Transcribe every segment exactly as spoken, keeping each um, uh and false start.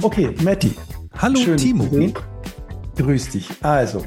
Okay, Matti. Hallo Schön, Timo. Grüß dich. Also,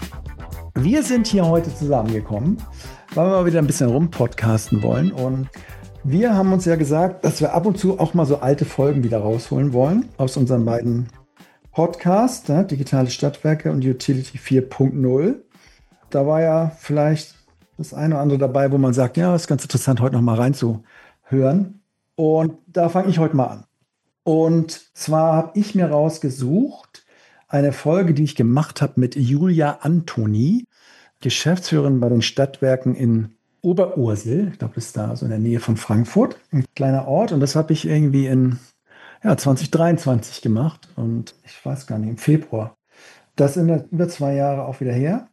wir sind hier heute zusammengekommen, weil wir mal wieder ein bisschen rumpodcasten wollen. Und wir haben uns ja gesagt, dass wir ab und zu auch mal so alte Folgen wieder rausholen wollen aus unseren beiden Podcasts, ne? Digitale Stadtwerke und Utility vier Punkt null. Da war ja vielleicht das eine oder andere dabei, wo man sagt, ja, ist ganz interessant, heute noch mal reinzuhören. Und da fange ich heute mal an. Und zwar habe ich mir rausgesucht eine Folge, die ich gemacht habe mit Julia Antoni, Geschäftsführerin bei den Stadtwerken in Oberursel. Ich glaube, das ist da so in der Nähe von Frankfurt, ein kleiner Ort. Und das habe ich irgendwie in ja, zwanzig dreiundzwanzig gemacht. Und ich weiß gar nicht, im Februar. Das sind über zwei Jahre auch wieder her.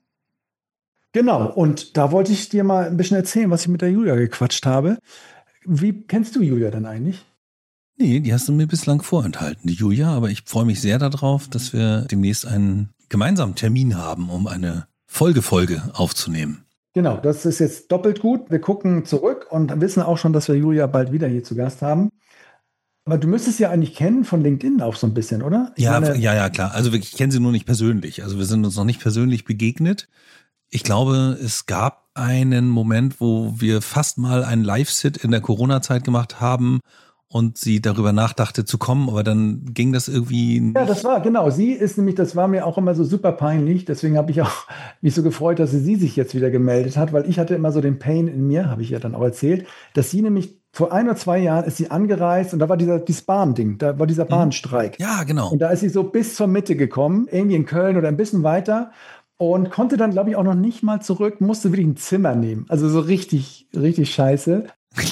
Genau, und da wollte ich dir mal ein bisschen erzählen, was ich mit der Julia gequatscht habe. Wie kennst du Julia denn eigentlich? Nee, die hast du mir bislang vorenthalten, die Julia, aber ich freue mich sehr darauf, dass wir demnächst einen gemeinsamen Termin haben, um eine Folgefolge aufzunehmen. Genau, das ist jetzt doppelt gut. Wir gucken zurück und wissen auch schon, dass wir Julia bald wieder hier zu Gast haben. Aber du müsstest ja eigentlich kennen von LinkedIn auch so ein bisschen, oder? Ich Ja, meine, ja, ja, klar. Also ich kenne sie nur nicht persönlich. Also wir sind uns noch nicht persönlich begegnet. Ich glaube, es gab einen Moment, wo wir fast mal einen Live-Sit in der Corona-Zeit gemacht haben und sie darüber nachdachte zu kommen, aber dann ging das irgendwie nicht. Ja, das war, genau. Sie ist nämlich, das war mir auch immer so super peinlich. Deswegen habe ich auch mich so gefreut, dass sie, sie sich jetzt wieder gemeldet hat, weil ich hatte immer so den Pain in mir, habe ich ja dann auch erzählt, dass sie nämlich vor ein oder zwei Jahren ist sie angereist und da war dieser, dieses Bahnding, da war dieser Bahnstreik. Ja, genau. Und da ist sie so bis zur Mitte gekommen, irgendwie in Köln oder ein bisschen weiter und konnte dann, glaube ich, auch noch nicht mal zurück, musste wirklich ein Zimmer nehmen. Also so richtig, richtig scheiße.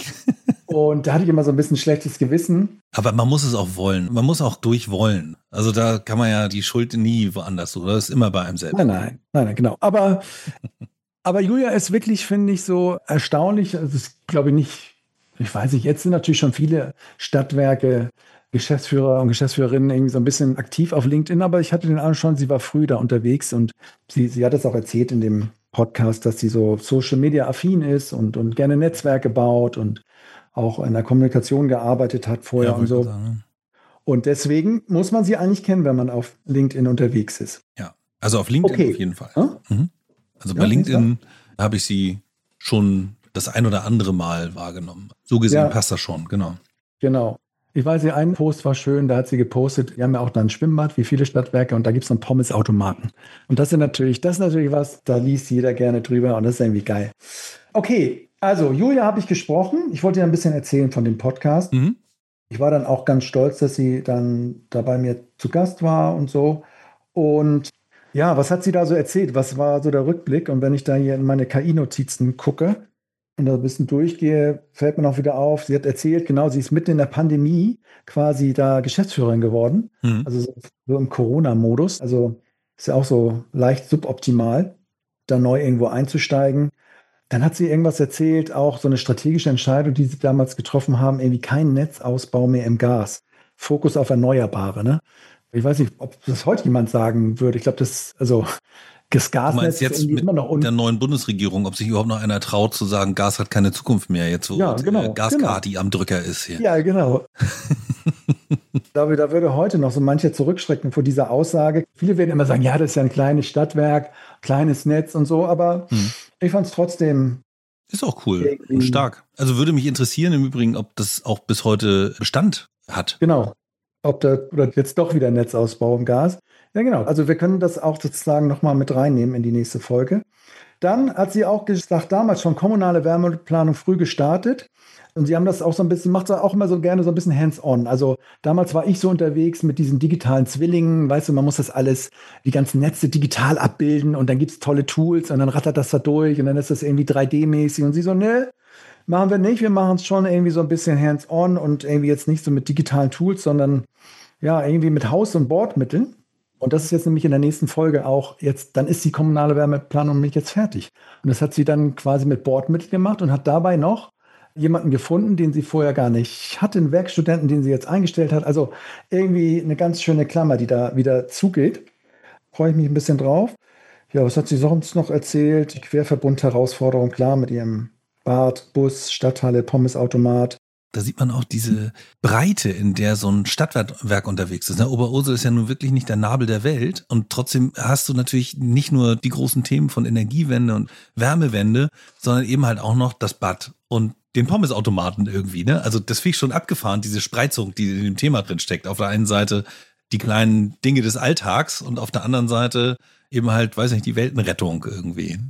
Und da hatte ich immer so ein bisschen schlechtes Gewissen. Aber man muss es auch wollen. Man muss auch durchwollen. Also da kann man ja die Schuld nie woanders suchen. Das ist immer bei einem selbst. Nein, nein, nein, nein, genau. Aber, aber Julia ist wirklich, finde ich, so erstaunlich. Das ist, glaube ich, nicht, ich weiß nicht, jetzt sind natürlich schon viele Stadtwerke, Geschäftsführer und Geschäftsführerinnen irgendwie so ein bisschen aktiv auf LinkedIn, aber ich hatte den Eindruck schon, sie war früh da unterwegs und sie, sie hat es auch erzählt in dem Podcast, dass sie so Social Media affin ist und, und gerne Netzwerke baut und auch in der Kommunikation gearbeitet hat vorher Ja, und so. sagen. Und deswegen muss man sie eigentlich kennen, wenn man auf LinkedIn unterwegs ist. Ja, also auf LinkedIn Okay. auf jeden Fall. Ja? Mhm. Also bei Ja, LinkedIn habe ich sie schon das ein oder andere Mal wahrgenommen. So gesehen Ja. passt das schon, genau. Genau. Ich weiß, ihr ein Post war schön, da hat sie gepostet, wir haben ja auch da ein Schwimmbad, wie viele Stadtwerke, und da gibt es einen Pommesautomaten. Und das sind natürlich, das ist natürlich was, da liest jeder gerne drüber und das ist irgendwie geil. Okay, also Julia habe ich gesprochen. Ich wollte dir ein bisschen erzählen von dem Podcast. Mhm. Ich war dann auch ganz stolz, dass sie dann da bei mir zu Gast war und so. Und ja, was hat sie da so erzählt? Was war so der Rückblick? Und wenn ich da hier in meine K I-Notizen gucke und da ein bisschen durchgehe, fällt mir noch wieder auf, sie hat erzählt, genau, sie ist mitten in der Pandemie quasi da Geschäftsführerin geworden. Mhm. Also so, so im Corona-Modus. Also ist ja auch so leicht suboptimal, da neu irgendwo einzusteigen. Dann hat sie irgendwas erzählt, auch so eine strategische Entscheidung, die sie damals getroffen haben, irgendwie keinen Netzausbau mehr im Gas. Fokus auf Erneuerbare, ne? Ich weiß nicht, ob das heute jemand sagen würde. Ich glaube, das, also das Du Gasnetz meinst ist jetzt irgendwie mit immer noch un- der neuen Bundesregierung, ob sich überhaupt noch einer traut zu sagen, Gas hat keine Zukunft mehr, jetzt wo Ja, äh, genau, Gaskati am Drücker ist hier. Ja, genau. da, da würde heute noch so mancher zurückschrecken vor dieser Aussage. Viele werden immer sagen, ja, das ist ja ein kleines Stadtwerk, kleines Netz und so, aber Hm. ich fand es trotzdem. Ist auch cool Irgendwie- und stark. Also würde mich interessieren im Übrigen, ob das auch bis heute Bestand hat. Genau. Ob da oder jetzt doch wieder Netzausbau im Gas. Ja, genau. Also wir können das auch sozusagen nochmal mit reinnehmen in die nächste Folge. Dann hat sie auch gesagt, damals schon kommunale Wärmeplanung früh gestartet. Und sie haben das auch so ein bisschen, macht sie auch immer so gerne so ein bisschen hands-on. Also damals war ich so unterwegs mit diesen digitalen Zwillingen, weißt du, man muss das alles, die ganzen Netze digital abbilden und dann gibt es tolle Tools und dann rattert das da durch und dann ist das irgendwie drei D-mäßig und sie so, ne, machen wir nicht, wir machen es schon irgendwie so ein bisschen hands-on und irgendwie jetzt nicht so mit digitalen Tools, sondern ja, irgendwie mit Haus- und Bordmitteln. Und das ist jetzt nämlich in der nächsten Folge auch jetzt, dann ist die kommunale Wärmeplanung nämlich jetzt fertig. Und das hat sie dann quasi mit Bordmitteln gemacht und hat dabei noch jemanden gefunden, den sie vorher gar nicht hatte, einen Werkstudenten, den sie jetzt eingestellt hat. Also irgendwie eine ganz schöne Klammer, die da wieder zugeht. Freue ich mich ein bisschen drauf. Ja, was hat sie sonst noch erzählt? Die Querverbund-Herausforderung, klar, mit ihrem Bad, Bus, Stadthalle, Pommesautomat. Da sieht man auch diese Breite, in der so ein Stadtwerk unterwegs ist. Oberursel ist ja nun wirklich nicht der Nabel der Welt und trotzdem hast du natürlich nicht nur die großen Themen von Energiewende und Wärmewende, sondern eben halt auch noch das Bad und den Pommesautomaten irgendwie. Ne? Also das finde ich schon abgefahren, diese Spreizung, die in dem Thema drin steckt. Auf der einen Seite die kleinen Dinge des Alltags und auf der anderen Seite eben halt, weiß nicht, die Weltenrettung irgendwie.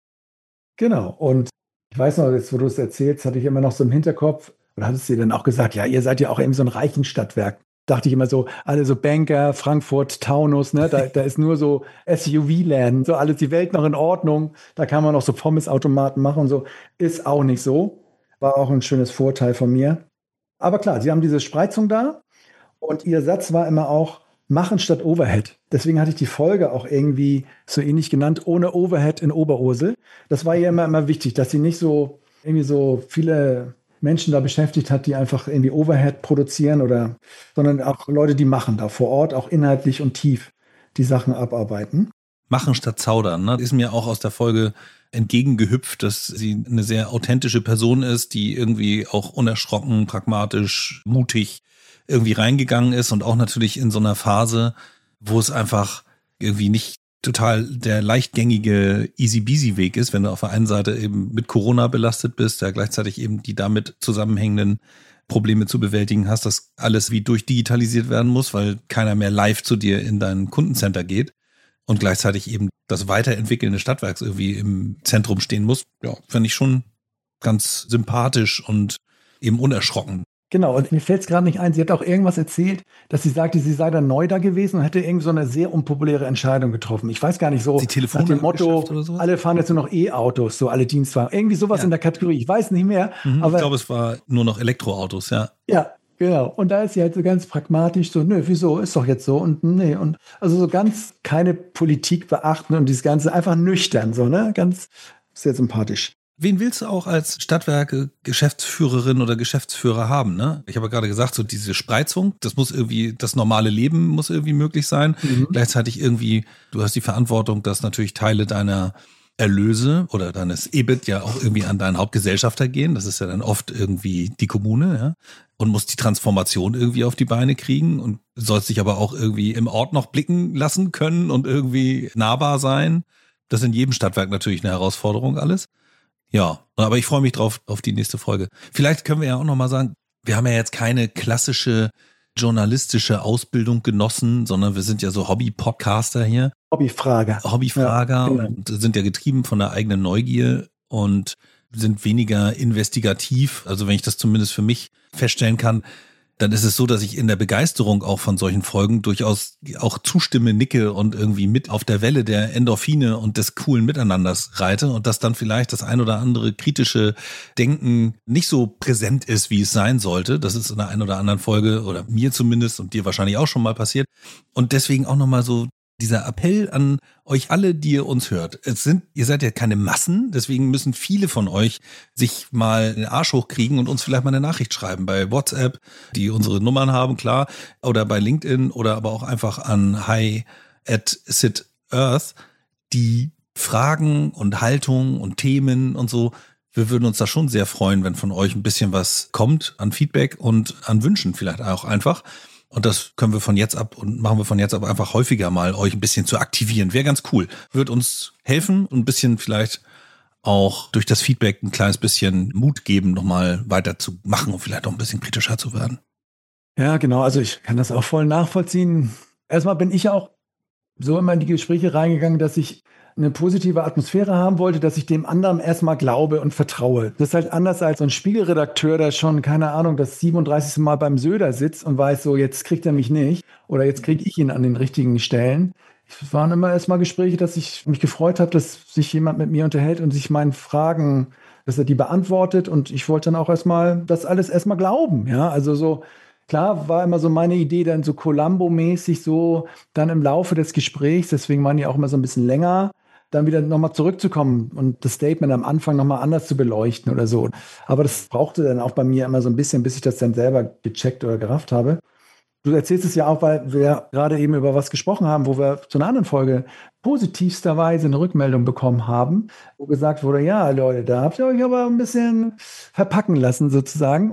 Genau. Und ich weiß noch, jetzt wo du es erzählst, hatte ich immer noch so im Hinterkopf, oder hattest du dir dann auch gesagt, ja, ihr seid ja auch irgendwie so ein reichen Stadtwerk. Dachte ich immer so, alle so Banker, Frankfurt, Taunus, ne, da, da ist nur so S U V-Land, so alles die Welt noch in Ordnung. Da kann man noch so Pommesautomaten machen und so. Ist auch nicht so. War auch ein schönes Vorteil von mir. Aber klar, sie haben diese Spreizung da und ihr Satz war immer auch, machen statt Overhead. Deswegen hatte ich die Folge auch irgendwie so ähnlich genannt, ohne Overhead in Oberursel. Das war ihr immer, immer wichtig, dass sie nicht so irgendwie so viele Menschen da beschäftigt hat, die einfach irgendwie Overhead produzieren oder, sondern auch Leute, die machen da vor Ort, auch inhaltlich und tief die Sachen abarbeiten. Machen statt zaudern, ne? Ist mir auch aus der Folge entgegengehüpft, dass sie eine sehr authentische Person ist, die irgendwie auch unerschrocken, pragmatisch, mutig irgendwie reingegangen ist und auch natürlich in so einer Phase, wo es einfach irgendwie nicht total der leichtgängige Easy-Beasy-Weg ist, wenn du auf der einen Seite eben mit Corona belastet bist, ja gleichzeitig eben die damit zusammenhängenden Probleme zu bewältigen hast, dass alles wie durchdigitalisiert werden muss, weil keiner mehr live zu dir in dein Kundencenter geht und gleichzeitig eben das Weiterentwickeln des Stadtwerks irgendwie im Zentrum stehen muss. Ja, finde ich schon ganz sympathisch und eben unerschrocken. Genau, und mir fällt es gerade nicht ein, sie hat auch irgendwas erzählt, dass sie sagte, sie sei dann neu da gewesen und hätte irgendwie so eine sehr unpopuläre Entscheidung getroffen. Ich weiß gar nicht, so nach dem Motto, alle fahren jetzt nur noch E-Autos, so alle Dienstwagen. Irgendwie sowas ja. in der Kategorie, ich weiß nicht mehr. Mhm, aber ich glaube, es war nur noch Elektroautos, ja. Ja, genau. Und da ist sie halt so ganz pragmatisch so, nö, wieso, ist doch jetzt so und nee. Und also so ganz keine Politik beachten und dieses Ganze einfach nüchtern, so, ne? Ganz sehr sympathisch. Wen willst du auch als Stadtwerke Geschäftsführerin oder Geschäftsführer haben, ne? Ich habe ja gerade gesagt, so diese Spreizung, das muss irgendwie, das normale Leben muss irgendwie möglich sein. Mhm. Gleichzeitig irgendwie, du hast die Verantwortung, dass natürlich Teile deiner Erlöse oder deines E B I T ja auch irgendwie an deinen Hauptgesellschafter gehen. Das ist ja dann oft irgendwie die Kommune, ja. Und musst die Transformation irgendwie auf die Beine kriegen und sollst dich aber auch irgendwie im Ort noch blicken lassen können und irgendwie nahbar sein. Das ist in jedem Stadtwerk natürlich eine Herausforderung alles. Ja, aber ich freue mich drauf auf die nächste Folge. Vielleicht können wir ja auch noch mal sagen, wir haben ja jetzt keine klassische journalistische Ausbildung genossen, sondern wir sind ja so Hobby-Podcaster hier. Hobbyfrager. Hobbyfrager ja, genau. Und sind ja getrieben von der eigenen Neugier und sind weniger investigativ. Also wenn ich das zumindest für mich feststellen kann, dann ist es so, dass ich in der Begeisterung auch von solchen Folgen durchaus auch zustimme, nicke und irgendwie mit auf der Welle der Endorphine und des coolen Miteinanders reite und dass dann vielleicht das ein oder andere kritische Denken nicht so präsent ist, wie es sein sollte. Das ist in der einen oder anderen Folge oder mir zumindest und dir wahrscheinlich auch schon mal passiert. Und deswegen auch nochmal so dieser Appell an euch alle, die ihr uns hört. Es sind, ihr seid ja keine Massen, deswegen müssen viele von euch sich mal den Arsch hochkriegen und uns vielleicht mal eine Nachricht schreiben bei WhatsApp, die unsere Nummern haben, klar, oder bei LinkedIn oder aber auch einfach an hi at sit earth, die Fragen und Haltung und Themen und so. Wir würden uns da schon sehr freuen, wenn von euch ein bisschen was kommt an Feedback und an Wünschen vielleicht auch einfach. Und das können wir von jetzt ab und machen wir von jetzt ab einfach häufiger mal, euch ein bisschen zu aktivieren. Wäre ganz cool. Wird uns helfen und ein bisschen vielleicht auch durch das Feedback ein kleines bisschen Mut geben, nochmal weiter zu machen und vielleicht auch ein bisschen kritischer zu werden. Ja, genau. Also ich kann das auch voll nachvollziehen. Erstmal bin ich ja auch so immer in die Gespräche reingegangen, dass ich eine positive Atmosphäre haben wollte, dass ich dem anderen erstmal glaube und vertraue. Das ist halt anders als so ein Spiegelredakteur, der schon, keine Ahnung, das siebenunddreißigste Mal beim Söder sitzt und weiß so, jetzt kriegt er mich nicht oder jetzt kriege ich ihn an den richtigen Stellen. Es waren immer erstmal Gespräche, dass ich mich gefreut habe, dass sich jemand mit mir unterhält und sich meinen Fragen, dass er die beantwortet und ich wollte dann auch erstmal das alles erstmal glauben, ja, also so. Klar, war immer so meine Idee, dann so Columbo-mäßig so dann im Laufe des Gesprächs, deswegen waren die auch immer so ein bisschen länger, dann wieder nochmal zurückzukommen und das Statement am Anfang nochmal anders zu beleuchten oder so. Aber das brauchte dann auch bei mir immer so ein bisschen, bis ich das dann selber gecheckt oder gerafft habe. Du erzählst es ja auch, weil wir gerade eben über was gesprochen haben, wo wir zu einer anderen Folge positivsterweise eine Rückmeldung bekommen haben, wo gesagt wurde, ja Leute, da habt ihr euch aber ein bisschen verpacken lassen sozusagen und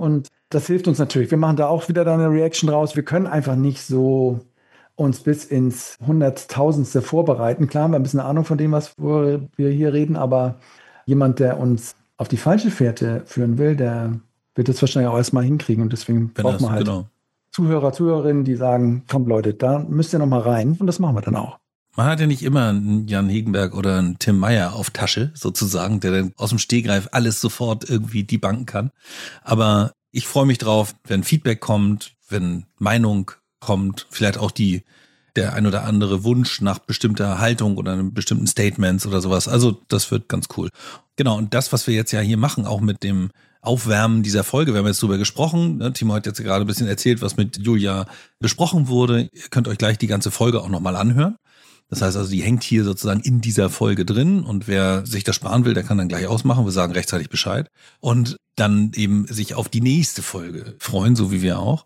Das hilft uns natürlich. Wir machen da auch wieder dann eine Reaction draus. Wir können einfach nicht so uns bis ins Hunderttausendste vorbereiten. Klar haben wir ein bisschen Ahnung von dem, was wir hier reden, aber jemand, der uns auf die falsche Fährte führen will, der wird das wahrscheinlich auch erstmal hinkriegen. Und deswegen Wenn braucht das, man halt genau. Zuhörer, Zuhörerinnen, die sagen, komm Leute, da müsst ihr noch mal rein. Und das machen wir dann auch. Man hat ja nicht immer einen Jan Hegenberg oder einen Tim Meyer auf Tasche, sozusagen, der dann aus dem Stegreif alles sofort irgendwie debunken kann. Aber ich freue mich drauf, wenn Feedback kommt, wenn Meinung kommt, vielleicht auch die der ein oder andere Wunsch nach bestimmter Haltung oder einem bestimmten Statements oder sowas. Also das wird ganz cool. Genau, und das, was wir jetzt ja hier machen, auch mit dem Aufwärmen dieser Folge, wir haben jetzt drüber gesprochen, ne? Timo hat jetzt gerade ein bisschen erzählt, was mit Julia besprochen wurde. Ihr könnt euch gleich die ganze Folge auch nochmal anhören. Das heißt also, die hängt hier sozusagen in dieser Folge drin und wer sich das sparen will, der kann dann gleich ausmachen. Wir sagen rechtzeitig Bescheid und dann eben sich auf die nächste Folge freuen, so wie wir auch.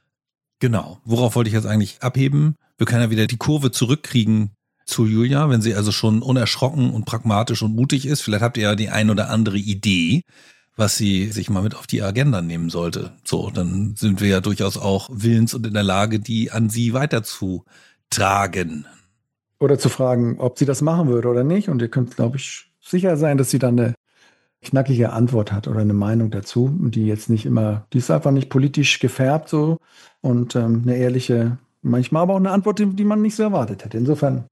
Genau. Worauf wollte ich jetzt eigentlich abheben? Wir können ja wieder die Kurve zurückkriegen zu Julia, wenn sie also schon unerschrocken und pragmatisch und mutig ist. Vielleicht habt ihr ja die ein oder andere Idee, was sie sich mal mit auf die Agenda nehmen sollte. So, dann sind wir ja durchaus auch willens und in der Lage, die an sie weiterzutragen. Oder zu fragen, ob sie das machen würde oder nicht. Und ihr könnt, glaube ich, sicher sein, dass sie dann eine knackige Antwort hat oder eine Meinung dazu, die jetzt nicht immer, die ist einfach nicht politisch gefärbt so und ähm, eine ehrliche, manchmal aber auch eine Antwort, die, die man nicht so erwartet hätte. Insofern,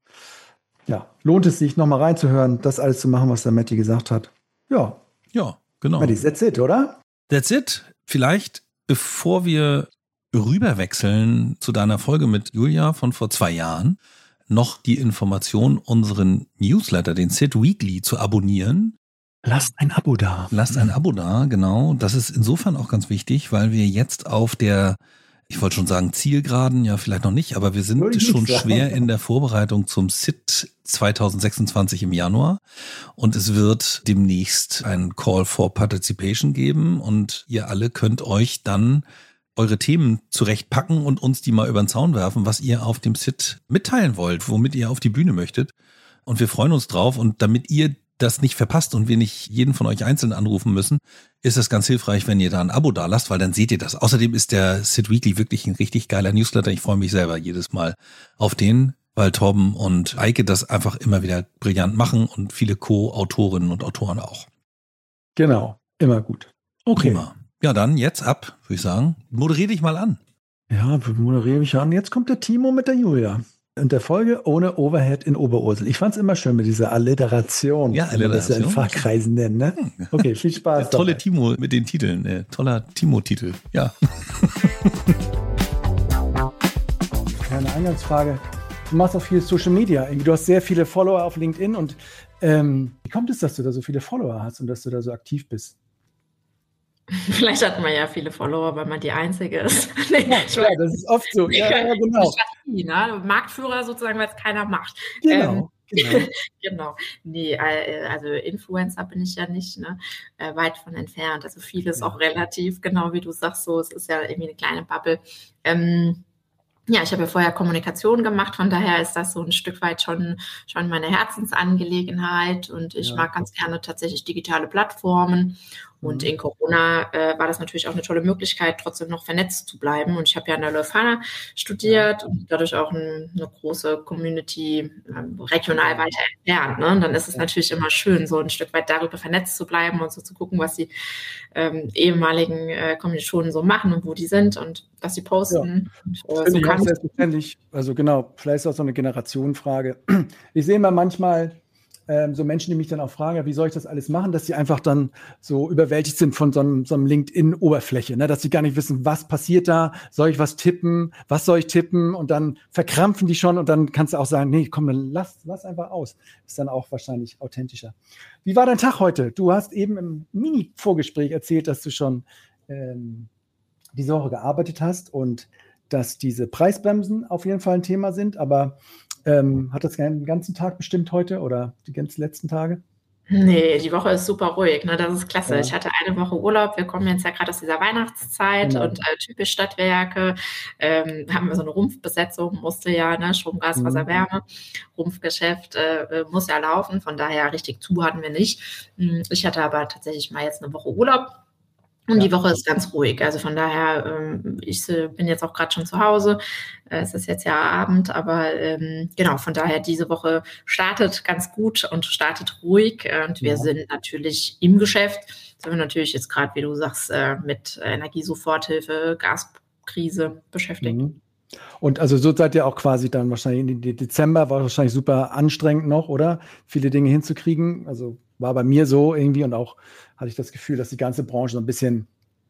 ja, lohnt es sich nochmal reinzuhören, das alles zu machen, was der Matti gesagt hat. Ja. Ja, genau. Matti, that's it, oder? That's it. Vielleicht, bevor wir rüberwechseln zu deiner Folge mit Julia von vor zwei Jahren, noch die Information, unseren Newsletter, den Sid Weekly, zu abonnieren. Lasst ein Abo da. Lasst ein Abo da, genau. Das ist insofern auch ganz wichtig, weil wir jetzt auf der, ich wollte schon sagen Zielgeraden, ja vielleicht noch nicht, aber wir sind schon schwer in der Vorbereitung zum S I D zwanzig sechsundzwanzig im Januar und es wird demnächst ein Call for Participation geben und ihr alle könnt euch dann eure Themen zurechtpacken und uns die mal über den Zaun werfen, was ihr auf dem S I D mitteilen wollt, womit ihr auf die Bühne möchtet. Und wir freuen uns drauf und damit ihr das nicht verpasst und wir nicht jeden von euch einzeln anrufen müssen, ist es ganz hilfreich, wenn ihr da ein Abo da lasst, weil dann seht ihr das. Außerdem ist der Sid Weekly wirklich ein richtig geiler Newsletter. Ich freue mich selber jedes Mal auf den, weil Torben und Eike das einfach immer wieder brillant machen und viele Co-Autorinnen und Autoren auch. Genau, immer gut. Okay. Prima. Ja, dann jetzt ab, würde ich sagen. Moderier dich mal an. Ja, moderiere mich an. Jetzt kommt der Timo mit der Julia. Und der Folge ohne Overhead in Oberursel. Ich fand es immer schön mit dieser Alliteration. Ja, Alliteration. Das ja in Fachkreisen nennen, ne? Okay, viel Spaß. Der tolle Timo mit den Titeln. Äh, toller Timo-Titel, ja. Keine Eingangsfrage. Du machst auch viel Social Media. Du hast sehr viele Follower auf LinkedIn. Und ähm, wie kommt es, dass du da so viele Follower hast und dass du da so aktiv bist? Vielleicht hat man ja viele Follower, weil man die Einzige ist. Nee, ja, klar, das ist oft so. Ja, ja, genau. Strategie, ne? Marktführer sozusagen, weil es keiner macht. Genau. Ähm, genau. genau. Nee, also Influencer bin ich ja nicht, ne? Äh, weit von entfernt. Also vieles ja. auch relativ, genau wie du sagst, so, es ist ja irgendwie eine kleine Bubble. Ähm, Ja, ich habe ja vorher Kommunikation gemacht, von daher ist das so ein Stück weit schon, schon meine Herzensangelegenheit und ich ja. mag ganz gerne tatsächlich digitale Plattformen und mhm. in Corona äh, war das natürlich auch eine tolle Möglichkeit, trotzdem noch vernetzt zu bleiben und ich habe ja an der Leuphana studiert ja. und dadurch auch ein, eine große Community äh, regional weiter entfernt, ne? Und dann ist es ja. natürlich immer schön, so ein Stück weit darüber vernetzt zu bleiben und so zu gucken, was die ähm, ehemaligen äh, Kommilitonen so machen und wo die sind und was sie posten. Ja. Und, äh, so kann ich selbstverständlich. Also genau, vielleicht ist auch so eine Generationenfrage. Ich sehe immer manchmal ähm, so Menschen, die mich dann auch fragen, ja, wie soll ich das alles machen, dass sie einfach dann so überwältigt sind von so einem, so einem LinkedIn-Oberfläche, ne? Dass sie gar nicht wissen, was passiert da, soll ich was tippen, was soll ich tippen und dann verkrampfen die schon und dann kannst du auch sagen, nee, komm, dann lass, lass einfach aus. Ist dann auch wahrscheinlich authentischer. Wie war dein Tag heute? Du hast eben im Mini-Vorgespräch erzählt, dass du schon ähm, diese Woche gearbeitet hast und dass diese Preisbremsen auf jeden Fall ein Thema sind, aber ähm, hat das den ganzen Tag bestimmt heute oder die ganzen letzten Tage? Nee, die Woche ist super ruhig, ne? Das ist klasse. Ja. Ich hatte eine Woche Urlaub. Wir kommen jetzt ja gerade aus dieser Weihnachtszeit Genau. und äh, typisch Stadtwerke ähm, haben wir so eine Rumpfbesetzung, musste ja, ne, Strom, Gas, Wasser, Mhm. Wärme, Rumpfgeschäft äh, muss ja laufen. Von daher richtig zu hatten wir nicht. Ich hatte aber tatsächlich mal jetzt eine Woche Urlaub. Und Ja. die Woche ist ganz ruhig. Also von daher, ähm, ich äh, bin jetzt auch gerade schon zu Hause. Äh, es ist jetzt ja Abend, aber ähm, genau, von daher diese Woche startet ganz gut und startet ruhig. Äh, Und wir Ja. sind natürlich im Geschäft. Sind wir natürlich jetzt gerade, wie du sagst, äh, mit Energiesoforthilfe, Gaskrise beschäftigt. Mhm. Und also so seid ihr auch quasi dann wahrscheinlich in den Dezember, war wahrscheinlich super anstrengend noch, oder? Viele Dinge hinzukriegen. Also war bei mir so irgendwie und auch hatte ich das Gefühl, dass die ganze Branche so ein bisschen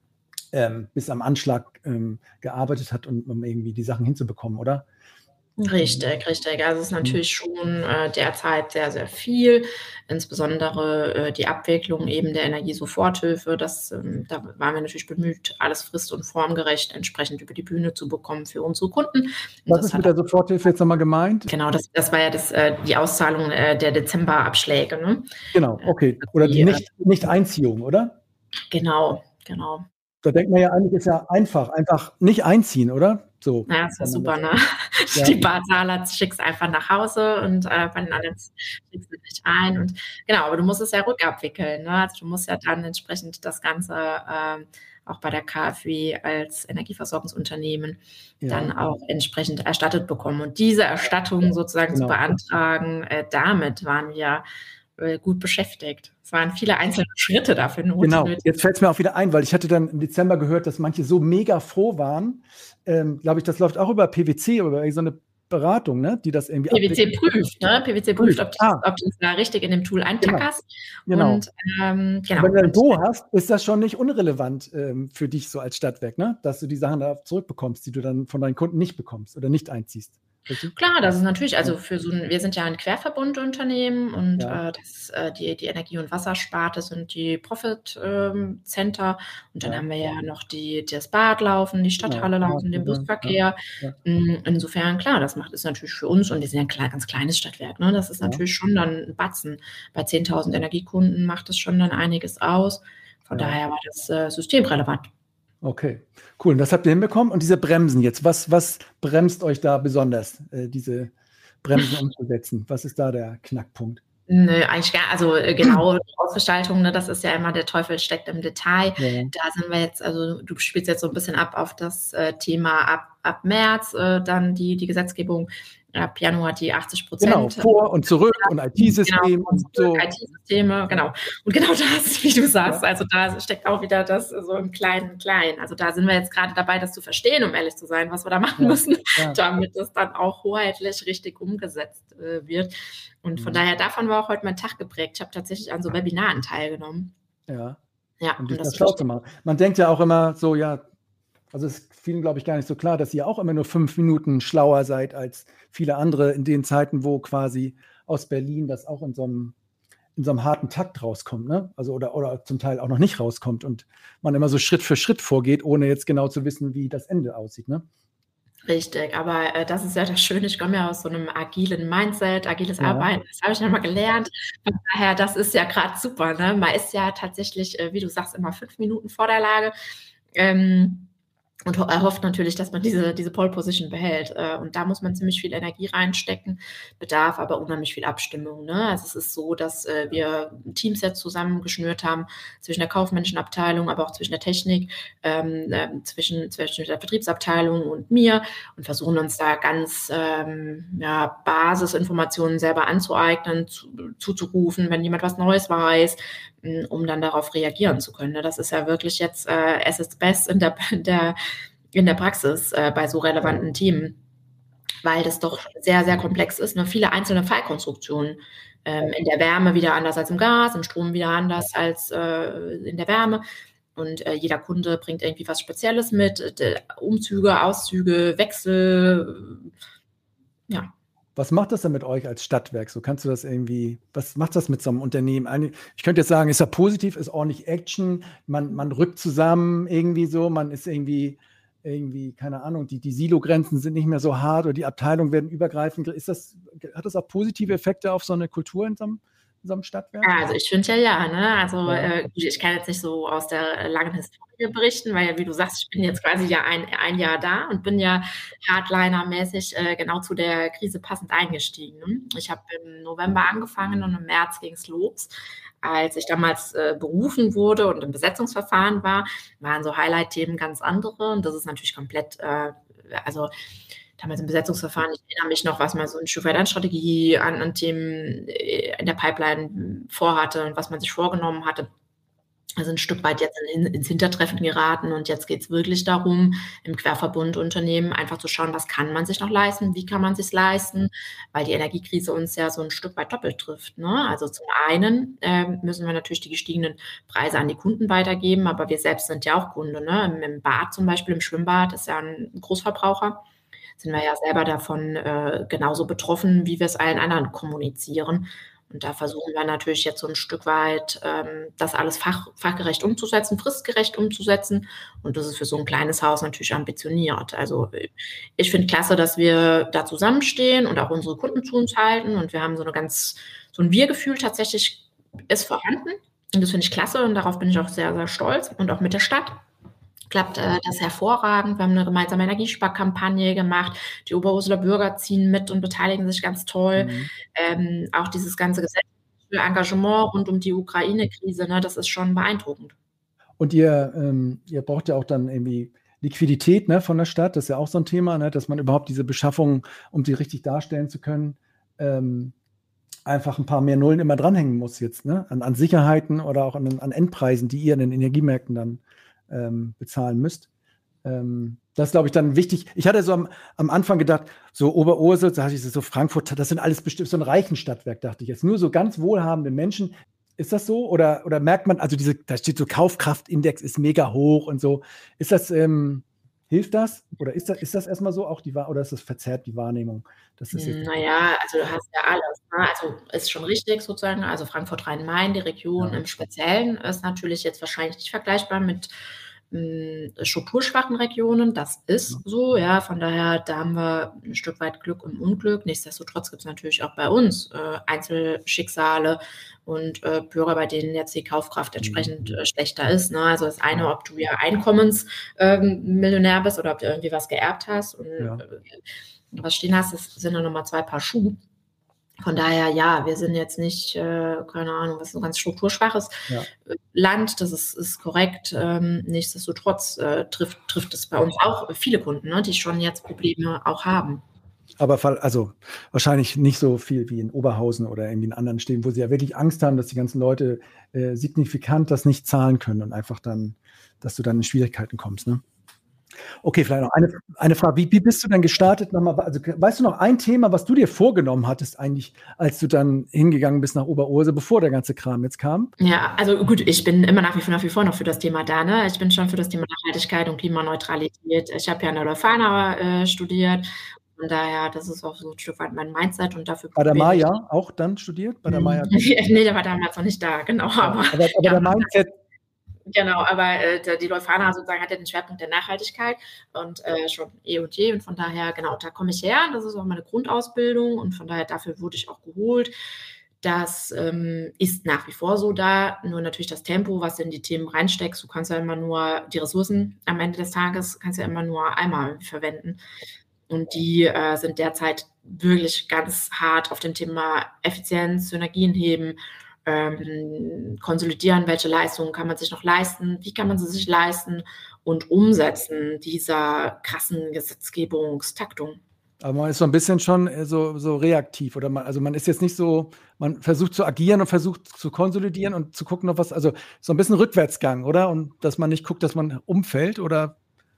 ähm, bis am Anschlag ähm, gearbeitet hat, um, um irgendwie die Sachen hinzubekommen, oder? Richtig, richtig. Also es ist Mhm. natürlich schon äh, derzeit sehr, sehr viel, insbesondere äh, die Abwicklung eben der Energiesoforthilfe. Das, ähm, da waren wir natürlich bemüht, alles frist- und formgerecht entsprechend über die Bühne zu bekommen für unsere Kunden. Und Was das ist hat mit der Soforthilfe jetzt nochmal gemeint? Genau, das, das war ja das, äh, die Auszahlung äh, der Dezemberabschläge. Ne? Genau, okay. Oder die Die, äh, Nicht- Nicht-Einziehung, oder? genau, genau. Da denkt man ja eigentlich, ist ja einfach, einfach nicht einziehen, oder? So. Ja, das ist kann man super, das- ne? Ja. Die Barzahler schickst einfach nach Hause und äh, bei den anderen schickst du nicht ein. Und genau, aber du musst es ja rückabwickeln. Ne? Also du musst ja dann entsprechend das Ganze ähm, auch bei der K f W als Energieversorgungsunternehmen Ja. dann auch entsprechend erstattet bekommen. Und diese Erstattung sozusagen Genau. zu beantragen, äh, damit waren wir äh, gut beschäftigt. Es waren viele einzelne Schritte dafür Genau, notwendig. jetzt fällt es mir auch wieder ein, weil ich hatte dann im Dezember gehört, dass manche so mega froh waren. Ähm, Glaube ich, das läuft auch über P W C, über so eine Beratung, ne? Die das irgendwie P W C abwickeln. prüft, ne? P W C prüft, ob du Ah. ob du es da richtig in dem Tool eintackerst. Genau. Und ähm, genau. Und wenn du ein Und, Go hast, ist das schon nicht unrelevant ähm, für dich so als Stadtwerk, ne? Dass du die Sachen da zurückbekommst, die du dann von deinen Kunden nicht bekommst oder nicht einziehst. Richtig? Klar, das ist natürlich, also für so ein, wir sind ja ein Querverbundunternehmen und Ja. äh, das, äh, die, die Energie- und Wassersparte sind die Profit-Center und dann Ja. haben wir ja noch die, das Bad laufen, die Stadthalle Genau. laufen, den Ja, Busverkehr. ja. Mm, Insofern, klar, das macht es natürlich für uns und wir sind ja ein kle- ganz kleines Stadtwerk, ne? Das ist Ja. natürlich schon dann ein Batzen. Bei zehntausend Energiekunden macht das schon dann einiges aus. Von Ja. daher war das äh, systemrelevant. Okay, cool. Und das habt ihr hinbekommen. Und diese Bremsen jetzt, was, was bremst euch da besonders, äh, diese Bremsen umzusetzen? Was ist da der Knackpunkt? Nö, eigentlich gar, also äh, genau, die Ausgestaltung, ne, das ist ja immer, der Teufel steckt im Detail. Ja. Da sind wir jetzt, also du spielst jetzt so ein bisschen ab auf das äh, Thema ab, ab März, äh, dann die, die Gesetzgebung, ab Januar die achtzig Genau, Prozent. vor und zurück und I T-System Genau, und so. I T-Systeme, genau. Und genau das, wie du sagst, Ja. also da steckt auch wieder das so im kleinen Kleinen. Also da sind wir jetzt gerade dabei, das zu verstehen, um ehrlich zu sein, was wir da machen Ja. müssen, Ja. damit das dann auch hoheitlich richtig umgesetzt äh, wird. Und von Mhm. daher, davon war auch heute mein Tag geprägt. Ich habe tatsächlich an so Webinaren teilgenommen. Ja, Ja, um und dich das da schlau zu machen. Man denkt ja auch immer so, ja, also es ist vielen, glaube ich, gar nicht so klar, dass ihr auch immer nur fünf Minuten schlauer seid als viele andere in den Zeiten, wo quasi aus Berlin das auch in so einem, in so einem harten Takt rauskommt, ne? Also oder, oder zum Teil auch noch nicht rauskommt und man immer so Schritt für Schritt vorgeht, ohne jetzt genau zu wissen, wie das Ende aussieht, ne? Richtig, aber äh, das ist ja das Schöne, ich komme ja aus so einem agilen Mindset, agiles Ja. Arbeiten, das habe ich ja mal gelernt. Von daher, das ist ja gerade super, ne? Man ist ja tatsächlich, äh, wie du sagst, immer fünf Minuten vor der Lage. Ähm, und ho- erhofft natürlich, dass man diese, diese Pole Position behält. Äh, und da muss man ziemlich viel Energie reinstecken, bedarf aber unheimlich viel Abstimmung. Ne? Also es ist so, dass äh, wir Teams jetzt zusammengeschnürt haben zwischen der kaufmännischen Abteilung, aber auch zwischen der Technik, ähm, äh, zwischen, zwischen der Vertriebsabteilung und mir und versuchen uns da ganz ähm, ja, Basisinformationen selber anzueignen, zu, zuzurufen, wenn jemand was Neues weiß, mh, um dann darauf reagieren zu können. Ne? Das ist ja wirklich jetzt äh, es ist best in der, in der, in der Praxis äh, bei so relevanten Themen, weil das doch sehr, sehr komplex ist. Ne? Viele einzelne Fallkonstruktionen. Ähm, in der Wärme wieder anders als im Gas, im Strom wieder anders als äh, in der Wärme. Und äh, jeder Kunde bringt irgendwie was Spezielles mit. Äh, Umzüge, Auszüge, Wechsel. äh, Ja. Was macht das denn mit euch als Stadtwerk? So kannst du das irgendwie, was macht das mit so einem Unternehmen? Eine- Ich könnte jetzt sagen, ist ja positiv, ist ordentlich Action, man, man rückt zusammen irgendwie so, man ist irgendwie, irgendwie, keine Ahnung, die, die Silo-Grenzen sind nicht mehr so hart oder die Abteilungen werden übergreifend. Ist das, hat das auch positive Effekte auf so eine Kultur in so einem so einem Stadtwerk? Ja, also ich finde ja, ja, ne? Also, Ja. äh, ich kann jetzt nicht so aus der langen Historie berichten, weil wie du sagst, ich bin jetzt quasi ja ein ein Jahr da und bin ja Hardliner-mäßig, äh, genau zu der Krise passend eingestiegen, ne? Ich habe im November angefangen und im März ging's los. Als ich damals, äh, berufen wurde und im Besetzungsverfahren war, waren so Highlight-Themen ganz andere und das ist natürlich komplett, äh also damals im Besetzungsverfahren, ich erinnere mich noch, was man so ein Stück weit an Strategie, an an Themen, äh, in der Pipeline vorhatte und was man sich vorgenommen hatte. Also ein Stück weit jetzt in ins Hintertreffen geraten und jetzt geht's wirklich darum, im Querverbundunternehmen einfach zu schauen, was kann man sich noch leisten, wie kann man sich's leisten, weil die Energiekrise uns ja so ein Stück weit doppelt trifft, ne? Also zum einen, ähm, müssen wir natürlich die gestiegenen Preise an die Kunden weitergeben, aber wir selbst sind ja auch Kunde, ne? Im im Bad zum Beispiel, im Schwimmbad ist ja ein Großverbraucher, sind wir ja selber davon äh, genauso betroffen, wie wir es allen anderen kommunizieren. Und da versuchen wir natürlich jetzt so ein Stück weit, ähm, das alles fach, fachgerecht umzusetzen, fristgerecht umzusetzen. Und das ist für so ein kleines Haus natürlich ambitioniert. Also ich finde klasse, dass wir da zusammenstehen und auch unsere Kunden zu uns halten. Und wir haben so eine ganz, so ein Wir-Gefühl tatsächlich ist vorhanden. Und das finde ich klasse und darauf bin ich auch sehr, sehr stolz. Und auch mit der Stadt klappt äh, das hervorragend. Wir haben eine gemeinsame Energiesparkampagne gemacht. Die Oberhauseler Bürger ziehen mit und beteiligen sich ganz toll. Mhm. Ähm, auch dieses ganze gesellschaftliche Engagement rund um die Ukraine-Krise, ne, das ist schon beeindruckend. Und ihr, ähm, ihr braucht ja auch dann irgendwie Liquidität, ne, von der Stadt. Das ist ja auch so ein Thema, ne, dass man überhaupt diese Beschaffung, um sie richtig darstellen zu können, ähm, einfach ein paar mehr Nullen immer dranhängen muss jetzt, ne? An, an Sicherheiten oder auch an, an Endpreisen, die ihr in den Energiemärkten dann ähm, bezahlen müsst. Ähm, das ist, glaube ich, dann wichtig. Ich hatte so am, am Anfang gedacht, so Oberursel, da hatte ich so Frankfurt, das sind alles bestimmt so ein reichen Stadtwerk, dachte ich jetzt. Nur so ganz wohlhabende Menschen. Ist das so? Oder, oder merkt man, also diese, da steht so Kaufkraftindex ist mega hoch und so. Ist das, ähm, hilft das? Oder ist das, ist das erstmal so auch die Wahr oder ist das verzerrt die Wahrnehmung? Das ist jetzt Naja, also du hast ja alles, ne? Also ist schon richtig sozusagen. Also Frankfurt-Rhein-Main, die Region Ja. im Speziellen, ist natürlich jetzt wahrscheinlich nicht vergleichbar mit mh, strukturschwachen Regionen. Das ist Ja. so, ja. Von daher, da haben wir ein Stück weit Glück im Unglück. Nichtsdestotrotz gibt es natürlich auch bei uns äh, Einzelschicksale und äh, Bürger, bei denen jetzt die Kaufkraft entsprechend äh, schlechter ist. Ne? Also das eine, ob du ja Einkommensmillionär ähm, bist oder ob du irgendwie was geerbt hast und Ja. äh, was stehen hast, das sind dann nochmal zwei Paar Schuhe. Von daher, ja, wir sind jetzt nicht, äh, keine Ahnung, was ist ein ganz strukturschwaches Ja. Land, das ist, ist korrekt. Ähm, nichtsdestotrotz äh, trifft, trifft es bei uns auch viele Kunden, ne, die schon jetzt Probleme auch haben. Aber fall- also wahrscheinlich nicht so viel wie in Oberhausen oder irgendwie in anderen Städten, wo sie ja wirklich Angst haben, dass die ganzen Leute äh, signifikant das nicht zahlen können und einfach dann, dass du dann in Schwierigkeiten kommst, ne? Okay, vielleicht noch eine, eine Frage. Wie, wie bist du denn gestartet? Nochmal, also, weißt du noch ein Thema, was du dir vorgenommen hattest eigentlich, als du dann hingegangen bist nach Oberursel, bevor der ganze Kram jetzt kam? Ja, also gut, ich bin immer nach wie vor, nach wie vor noch für das Thema da. Ne? Ich bin schon für das Thema Nachhaltigkeit und Klimaneutralität. Ich habe ja in der Leuphana äh, studiert. Von daher, das ist auch so ein Stück weit mein Mindset und dafür Bei der probiere ich- Maya auch dann studiert? Bei der Hm, Maya? nee, der war damals noch nicht da, genau. Ja, Aber, aber, aber ja, der Mindset, genau, aber äh, der- die Leuphana sozusagen hat ja den Schwerpunkt der Nachhaltigkeit und äh, schon eh und je. Und von daher, genau, da komme ich her. Das ist auch meine Grundausbildung und von daher, dafür wurde ich auch geholt. Das ähm, ist nach wie vor so da, nur natürlich das Tempo, was du in die Themen reinsteckst. Du kannst ja immer nur die Ressourcen am Ende des Tages, kannst ja immer nur einmal verwenden. Und die äh, sind derzeit wirklich ganz hart auf dem Thema Effizienz, Synergien heben, ähm, konsolidieren, welche Leistungen kann man sich noch leisten, wie kann man sie sich leisten und umsetzen dieser krassen Gesetzgebungstaktung. aber man ist so ein bisschen schon äh, so, so reaktiv oder man, also man ist jetzt nicht so, man versucht zu agieren und versucht zu konsolidieren und zu gucken, ob was, also so ein bisschen Rückwärtsgang, oder? Und dass man nicht guckt, dass man umfällt oder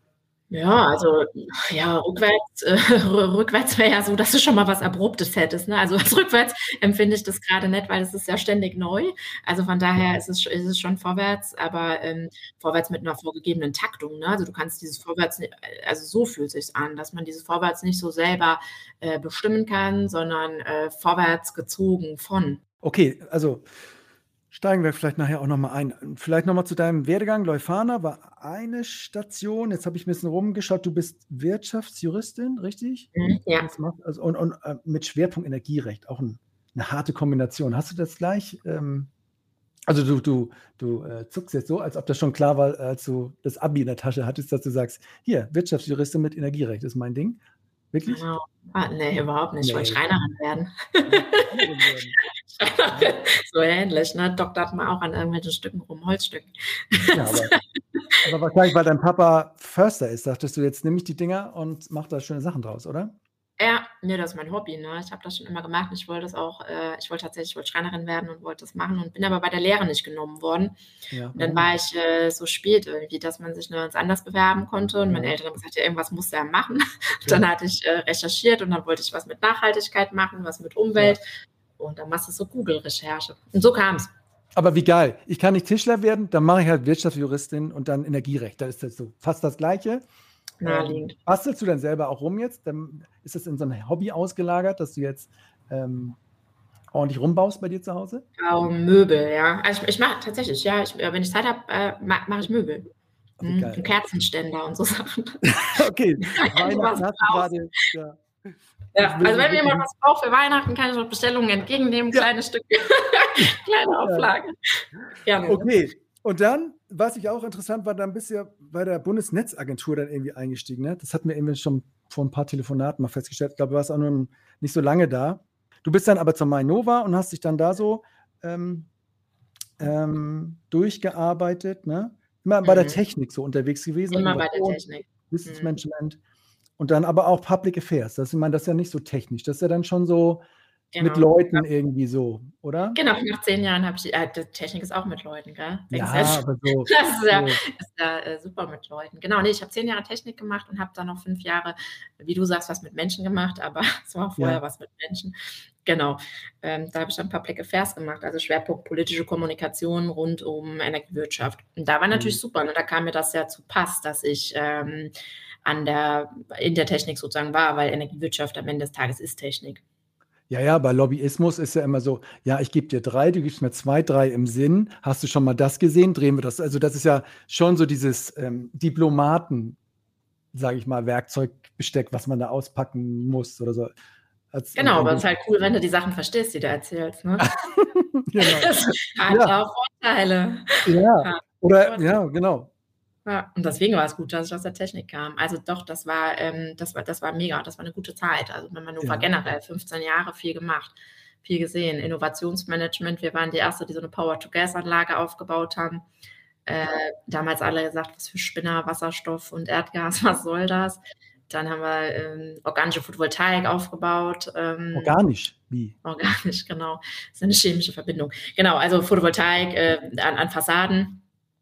Ja, also ja, rückwärts, äh, rückwärts wäre ja so, dass du schon mal was Abruptes hättest. Ne? Also als rückwärts empfinde ich das gerade nicht, weil es ist ja ständig neu. Also von daher ist es, ist es schon vorwärts, aber ähm, vorwärts mit einer vorgegebenen Taktung. Ne? Also du kannst dieses Vorwärts, nicht- also so fühlt sich an, dass man dieses Vorwärts nicht so selber äh, bestimmen kann, sondern äh, vorwärts gezogen von. okay, also steigen wir vielleicht nachher auch nochmal ein. Vielleicht nochmal zu deinem Werdegang. Leuphana war eine Station. Jetzt habe ich ein bisschen rumgeschaut. Du bist Wirtschaftsjuristin, richtig? Mhm, ja. Das macht, also, und und äh, mit Schwerpunkt Energierecht. Auch ein eine harte Kombination. Hast du das gleich? Ähm, also du, du, du äh, zuckst jetzt so, als ob das schon klar war, als du das Abi in der Tasche hattest, dass du sagst, hier, Wirtschaftsjuristin mit Energierecht ist mein Ding. Wirklich? Genau. Ah, nee, überhaupt nicht. Ich wollte Nee. Schreinerin werden. Schreinerin werden. Schreinerin, so ähnlich, ne? Doktert man auch an irgendwelchen Stücken rum, Holzstücken. Ja, aber, aber wahrscheinlich, weil dein Papa Förster ist, dachtest du, jetzt nehme ich die Dinger und mach da schöne Sachen draus, oder? Ja, nee, das ist mein Hobby, ne? Ich habe das schon immer gemacht. Ich wollte das auch, äh, ich wollte tatsächlich, ich wollte Schreinerin werden und wollte das machen und bin aber bei der Lehre nicht genommen worden. Ja. Und dann war ich äh, so spät irgendwie, dass man sich nirgends anders bewerben konnte. Und meine Ja. Eltern haben gesagt, ja, irgendwas musst du ja machen. Dann hatte ich äh, recherchiert und dann wollte ich was mit Nachhaltigkeit machen, was mit Umwelt. Und dann machst du so Google-Recherche. Und so kam es. Aber wie geil. Ich kann nicht Tischler werden, dann mache ich halt Wirtschaftsjuristin und dann Energierecht. Da ist das so fast das Gleiche. Naheliegend. Ähm, bastelst du dann selber auch rum jetzt? Dann ist das in so ein Hobby ausgelagert, dass du jetzt ähm, ordentlich rumbaust bei dir zu Hause? Auch Möbel, ja. Also ich, ich mache tatsächlich, ja, ich, wenn ich Zeit habe, äh, mache mach ich Möbel. Wie Mhm. geil. Und Kerzenständer und so Sachen. Okay, was Weihnachten hast du brauchst. gerade. Ja. Ja, Das will also wenn ich mir jemand wirklich- was braucht für Weihnachten, kann ich noch Bestellungen entgegennehmen, Ja. kleine Stücke, kleine Auflage. Gerne. Okay, und dann, was ich auch interessant war, dann bist du ja bei der Bundesnetzagentur dann irgendwie eingestiegen. Ne? Das hatten wir irgendwie schon vor ein paar Telefonaten mal festgestellt. Ich glaube, du warst auch nur nicht so lange da. Du bist dann aber zur Mainova und hast dich dann da so ähm, ähm, durchgearbeitet. Ne? Immer bei der Mhm. Technik so unterwegs gewesen. Immer bei der Innovation, Technik. Business Mhm. Management. Und dann aber auch Public Affairs. Das, ich meine, das ist ja nicht so technisch. Das ist ja dann schon so mit Genau. Leuten irgendwie so, oder? Genau, nach zehn Jahren habe ich, äh, die Technik ist auch mit Leuten, gell? Denkst Ja, selbst. aber so. Das ist ja, so. ist ja äh, super mit Leuten. Genau, nee, ich habe zehn Jahre Technik gemacht und habe dann noch fünf Jahre, wie du sagst, was mit Menschen gemacht, aber es war vorher Ja. was mit Menschen. Genau, ähm, da habe ich dann Public Affairs gemacht, also Schwerpunkt politische Kommunikation rund um Energiewirtschaft. Und da war natürlich Mhm. super, ne? Da kam mir das ja zu Pass, dass ich ähm, an der, in der Technik sozusagen war, weil Energiewirtschaft am Ende des Tages ist Technik. Ja, ja, bei Lobbyismus ist ja immer so, ja, ich gebe dir drei, du gibst mir zwei, drei im Sinn. Hast du schon mal das gesehen? Drehen wir das. Also das ist ja schon so dieses ähm, Diplomaten, sage ich mal, Werkzeugbesteck, was man da auspacken muss oder so. Als, Genau, und- aber es ist halt cool, wenn du die Sachen verstehst, die du erzählst. Ne? Genau. Das hat Ja. auch Vorteile. Ja, oder, ja, genau. Ja, und deswegen war es gut, dass ich aus der Technik kam. Also doch, das war, ähm, das war, das war mega, das war eine gute Zeit. Also bei Manova Ja. generell fünfzehn Jahre viel gemacht, viel gesehen. Innovationsmanagement, wir waren die Erste, die so eine Power-to-Gas-Anlage aufgebaut haben. Äh, damals alle gesagt, was für Spinner, Wasserstoff und Erdgas, was soll das? Dann haben wir ähm, organische Photovoltaik aufgebaut. Ähm, Organisch. Wie? Organisch, genau. Das ist eine chemische Verbindung. Genau, also Photovoltaik äh, an, an Fassaden,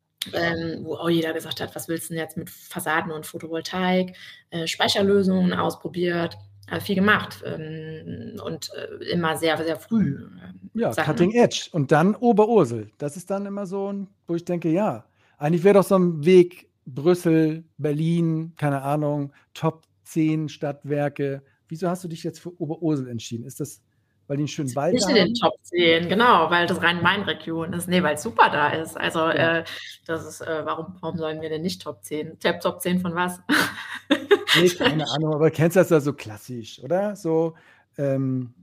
ähm, wo auch jeder gesagt hat, was willst du denn jetzt mit Fassaden und Photovoltaik? Äh, Speicherlösungen ausprobiert, äh, viel gemacht ähm, und äh, immer sehr, sehr früh. Äh, Ja, Sachen. Cutting Edge. Und dann Oberursel. Das ist dann immer so ein, wo ich denke, ja, eigentlich wäre doch so ein Weg Brüssel, Berlin, keine Ahnung, Top zehn Stadtwerke. Wieso hast du dich jetzt für Oberursel entschieden? Ist das, weil die einen schönen Wald Nicht in haben? den Top zehn, genau, weil das Rhein-Main-Region ist. Nee, weil es super da ist. Also, Ja. äh, das ist, äh, warum, warum sollen wir denn nicht Top zehn? Top, Top zehn von was? Nee, keine Ahnung, aber kennst du das ja so klassisch, oder? So, ähm,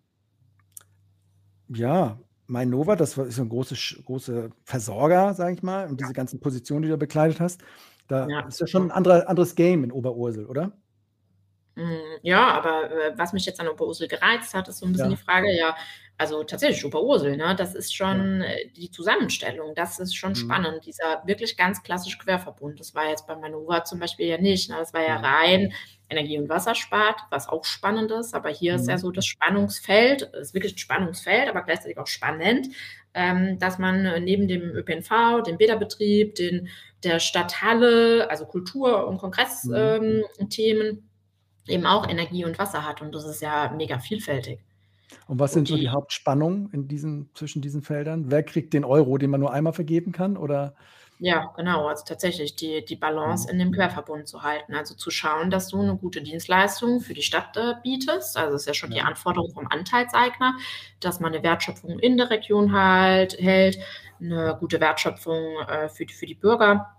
ja, Mainova, das war- ist so ein großer große Versorger, sage ich mal, und diese ganzen Positionen, die du bekleidet hast, da Ja. ist ja schon ein anderer, anderes Game in Oberursel, oder? Mm, Ja, aber äh, was mich jetzt an Oberursel gereizt hat, ist so ein bisschen Ja. die Frage, ja, also tatsächlich Oberursel, ne, das ist schon äh, die Zusammenstellung, das ist schon Mhm. spannend, dieser wirklich ganz klassische Querverbund. Das war jetzt bei Manova zum Beispiel ja nicht, ne, das war ja Ja. rein Energie- und Wasserspart, was auch spannend ist, aber hier ist Mhm. ja so das Spannungsfeld, ist wirklich ein Spannungsfeld, aber gleichzeitig auch spannend, ähm, dass man äh, neben dem Ö P N V, dem Bäderbetrieb, den, der Stadthalle, also Kultur- und Kongressthemen, ähm, Themen, eben auch Energie und Wasser hat und das ist ja mega vielfältig. Und was Und sind so die- die Hauptspannungen in diesen, zwischen diesen Feldern? Wer kriegt den Euro, den man nur einmal vergeben kann? Oder? Ja, genau, also tatsächlich die, die Balance Mhm. in dem Querverbund zu halten, also zu schauen, dass du eine gute Dienstleistung für die Stadt äh, bietest, also das ist ja schon die Ja. Anforderung vom Anteilseigner, dass man eine Wertschöpfung in der Region halt, hält, eine gute Wertschöpfung äh, für, die- für die Bürger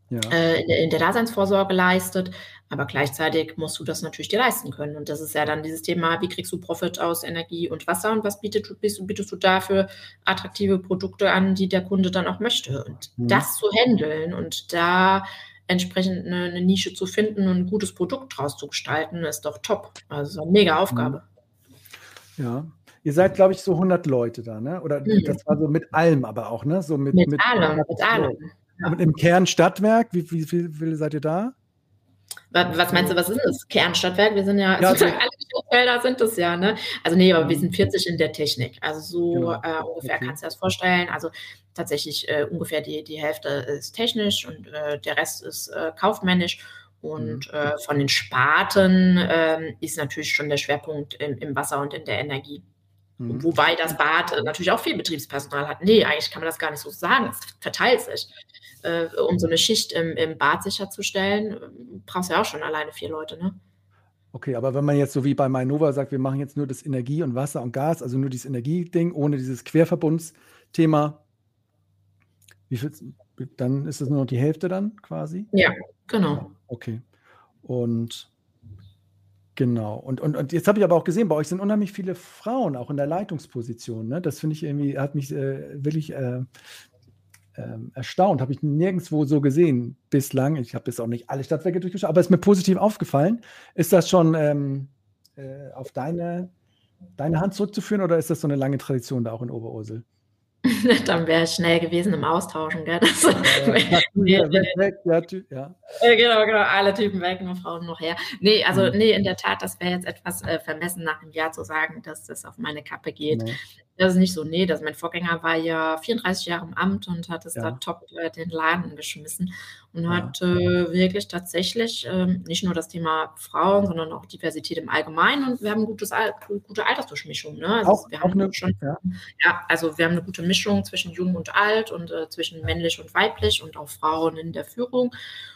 ja. äh, in, der, in der Daseinsvorsorge leistet. Aber gleichzeitig musst du das natürlich dir leisten können. Und das ist ja dann dieses Thema, wie kriegst du Profit aus Energie und Wasser und was bietet, bietest, bietest du dafür attraktive Produkte an, die der Kunde dann auch möchte. Und Mhm. das zu handeln und da entsprechend eine, eine Nische zu finden und ein gutes Produkt draus zu gestalten, ist doch top. Also eine mega Aufgabe. Ja. Ihr seid, glaube ich, so hundert Leute da, ne? Oder Mhm. das war so mit allem aber auch, ne? So mit, Mit mit allem, mit allem. Ja. Und im Kern Stadtwerk, wie, wie, wie viele seid ihr da? Was meinst du, was ist das? Kernstadtwerk? Wir sind ja, Ja, also so- alle Stadtfelder sind das ja, ne? Also nee, aber wir sind vierzig in der Technik. Also so Genau. äh, ungefähr Okay. kannst du dir das vorstellen. Also tatsächlich äh, ungefähr die, die Hälfte ist technisch und äh, der Rest ist äh, kaufmännisch. Und äh, von den Sparten äh, ist natürlich schon der Schwerpunkt im, im Wasser und in der Energie. Mhm. Wobei das Bad äh, natürlich auch viel Betriebspersonal hat. Nee, eigentlich kann man das gar nicht so sagen. Es verteilt sich. Äh, um so eine Schicht im, im Bad sicherzustellen, äh, brauchst du ja auch schon alleine vier Leute, ne? Okay, aber wenn man jetzt so wie bei Mainova sagt, wir machen jetzt nur das Energie und Wasser und Gas, also nur dieses Energieding, ohne dieses Querverbundsthema, wie viel, dann ist es nur noch die Hälfte dann quasi? Ja, genau. Okay. Und genau. Und, und, und jetzt habe ich aber auch gesehen, bei euch sind unheimlich viele Frauen auch in der Leitungsposition. Ne? Das finde ich irgendwie, hat mich äh, wirklich äh, ähm, erstaunt. Habe ich nirgendwo so gesehen bislang. Ich habe jetzt auch nicht alle Stadtwerke durchgeschaut, aber es ist mir positiv aufgefallen. Ist das schon ähm, äh, auf deine, deine Hand zurückzuführen oder ist das so eine lange Tradition da auch in Oberursel? Dann wäre ich schnell gewesen im Austauschen, gell? Das, Ja, ja, weg, weg, ja, ty- ja. Äh, genau, genau, alle Typen weg, nur Frauen noch her. Nee, also Mhm. nee, in der Tat, das wäre jetzt etwas äh, vermessen nach einem Jahr zu sagen, dass das auf meine Kappe geht. Nee. Das ist nicht so, nee, das, mein Vorgänger war ja vierunddreißig Jahre im Amt und hat es Ja. da top äh, den Laden geschmissen und Ja. hat äh, wirklich tatsächlich ähm, nicht nur das Thema Frauen, sondern auch Diversität im Allgemeinen und wir haben ein gutes, Al- gute Altersdurchmischung. Ne? Also Auch, wir auch haben eine, schon ja. Ja, also wir haben eine gute Mischung zwischen jung und alt und äh, zwischen männlich und weiblich und auch Frauen in der Führung.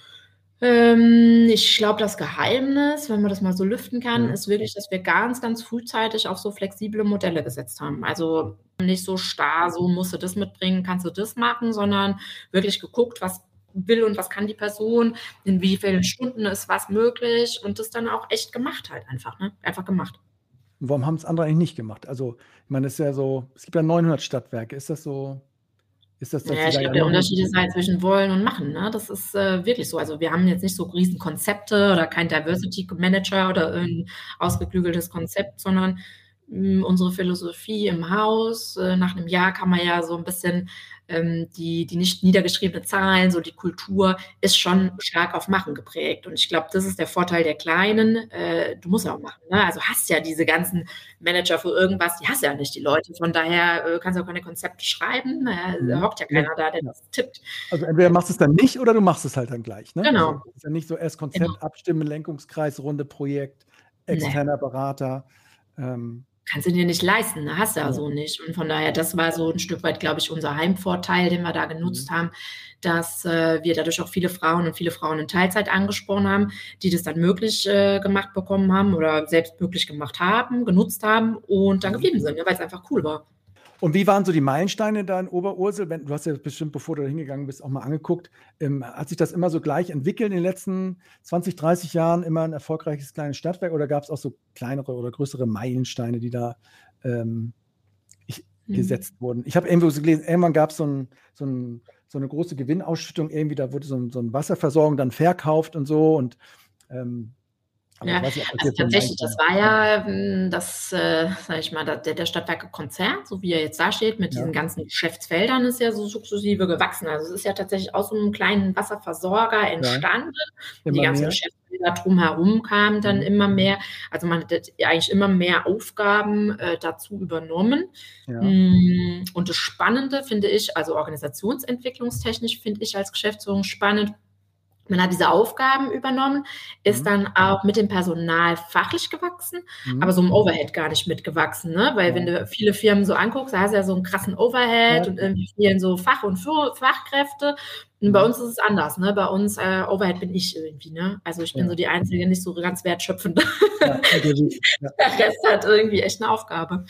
Ähm, ich glaube, das Geheimnis, wenn man das mal so lüften kann, Mhm. ist wirklich, dass wir ganz, ganz frühzeitig auf so flexible Modelle gesetzt haben. Also nicht so starr, so musst du das mitbringen, kannst du das machen, sondern wirklich geguckt, was will und was kann die Person, in wie vielen Stunden ist was möglich und das dann auch echt gemacht halt einfach, ne? Einfach gemacht. Und warum haben es andere eigentlich nicht gemacht? Also, ich meine, es ist ja so, es gibt ja neunhundert Stadtwerke. Ist das so, ist das, dass Ja, die ich da glaube, ja der noch Unterschied ist halt zwischen wollen und machen, ne? Das ist äh, wirklich so. Also wir haben jetzt nicht so riesen Konzepte oder kein Diversity Manager oder ein ausgeklügeltes Konzept, sondern mh, unsere Philosophie im Haus. Äh, nach einem Jahr kann man ja so ein bisschen ähm, die, die nicht niedergeschriebene Zahlen, so die Kultur ist schon stark auf Machen geprägt. Und ich glaube, das ist der Vorteil der Kleinen. Äh, du musst ja auch machen, ne? Also hast ja diese ganzen Manager für irgendwas, die hast ja nicht die Leute. Von daher äh, kannst du auch keine Konzepte schreiben. Äh, Da Mhm. hockt ja keiner da, der Ja. das tippt. Also entweder machst du es dann nicht oder du machst es halt dann gleich. Ne? Genau. Also, es ist ja nicht so erst Konzept, Genau. Abstimmen, Lenkungskreis, Runde, Projekt, Nee. externer Berater. Ähm, Kannst du dir nicht leisten, ne? Hast du ja Ja. so nicht. Und von daher, das war so ein Stück weit, glaube ich, unser Heimvorteil, den wir da genutzt Mhm. haben, dass äh, wir dadurch auch viele Frauen und viele Frauen in Teilzeit angesprochen haben, die das dann möglich äh, gemacht bekommen haben oder selbst möglich gemacht haben, genutzt haben und dann Mhm. geblieben sind, ne? Weil es einfach cool war. Und wie waren so die Meilensteine da in Oberursel? Wenn, du hast ja bestimmt, bevor du da hingegangen bist, auch mal angeguckt. Ähm, hat sich das immer so gleich entwickelt in den letzten zwanzig, dreißig Jahren? Immer ein erfolgreiches kleines Stadtwerk? Oder gab es auch so kleinere oder größere Meilensteine, die da ähm, ich, Mhm. gesetzt wurden? Ich habe irgendwo so gelesen, irgendwann gab so es so, ein, so eine große Gewinnausschüttung. Irgendwie, da wurde so, ein, so eine Wasserversorgung dann verkauft und so. Und ähm, aber Ja, ich weiß nicht, ob das also jetzt so ein tatsächlich, das Meilenstein war ja ähm, das, äh, sag ich mal, der, der Stadtwerke-Konzern, so wie er jetzt da steht, mit Ja. diesen ganzen Geschäftsfeldern, ist ja so sukzessive gewachsen. Also es ist ja tatsächlich aus so einem kleinen Wasserversorger entstanden. Die immer ganzen mehr. Geschäftsfelder drumherum kamen dann Mhm. immer mehr. Also man hat eigentlich immer mehr Aufgaben äh, dazu übernommen. Ja. Mm, Und das Spannende finde ich, also organisationsentwicklungstechnisch finde ich als Geschäftsführung spannend, man hat diese Aufgaben übernommen, ist Mhm. dann auch mit dem Personal fachlich gewachsen, Mhm. aber so im Overhead gar nicht mitgewachsen, ne? Weil Ja. wenn du viele Firmen so anguckst, da hast du ja so einen krassen Overhead Ja. und irgendwie fehlen so Fach- und Führ- Fachkräfte. Und bei Mhm. uns ist es anders, ne? Bei uns äh, Overhead bin ich irgendwie, ne? Also ich bin Ja. so die Einzige, nicht so ganz wertschöpfend. Ja, intensiv. Ja. Der Rest hat irgendwie echt eine Aufgabe.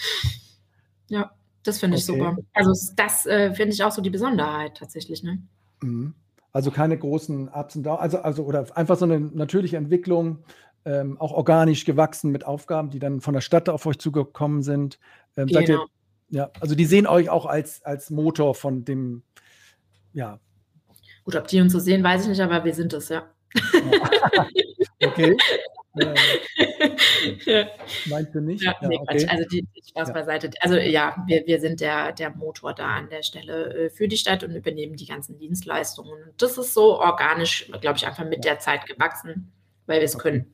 Ja, das finde ich Okay. super. Also das äh, finde ich auch so die Besonderheit tatsächlich, ne? Mhm. Also keine großen Ups und Downs, also, also oder einfach so eine natürliche Entwicklung, ähm, auch organisch gewachsen mit Aufgaben, die dann von der Stadt auf euch zugekommen sind. Ähm, seid ihr, Genau. ja, also die sehen euch auch als, als Motor von dem, ja. Gut, ob die uns so sehen, weiß ich nicht, aber wir sind es, ja. Okay. Ähm, Ja. meinst du nicht? Ja, Ja, nee, Quatsch. okay. Also die Spaß Ja. beiseite. Also ja, wir, wir sind der, der Motor da an der Stelle äh, für die Stadt und übernehmen die ganzen Dienstleistungen. Und das ist so organisch, glaube ich, einfach mit der Zeit gewachsen, weil wir es Okay. können.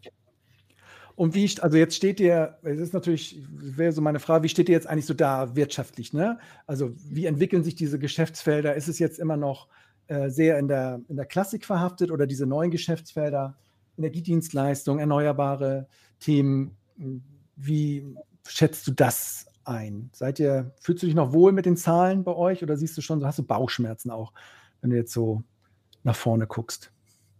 Und wie, also jetzt steht ihr, es ist natürlich, wäre so meine Frage, wie steht ihr jetzt eigentlich so da wirtschaftlich, ne? Also wie entwickeln sich diese Geschäftsfelder? Ist es jetzt immer noch äh, sehr in der, in der Klassik verhaftet oder diese neuen Geschäftsfelder, Energiedienstleistung, erneuerbare Themen? Wie schätzt du das ein? Seid ihr, fühlst du dich noch wohl mit den Zahlen bei euch oder siehst du schon, hast du Bauchschmerzen auch, wenn du jetzt so nach vorne guckst?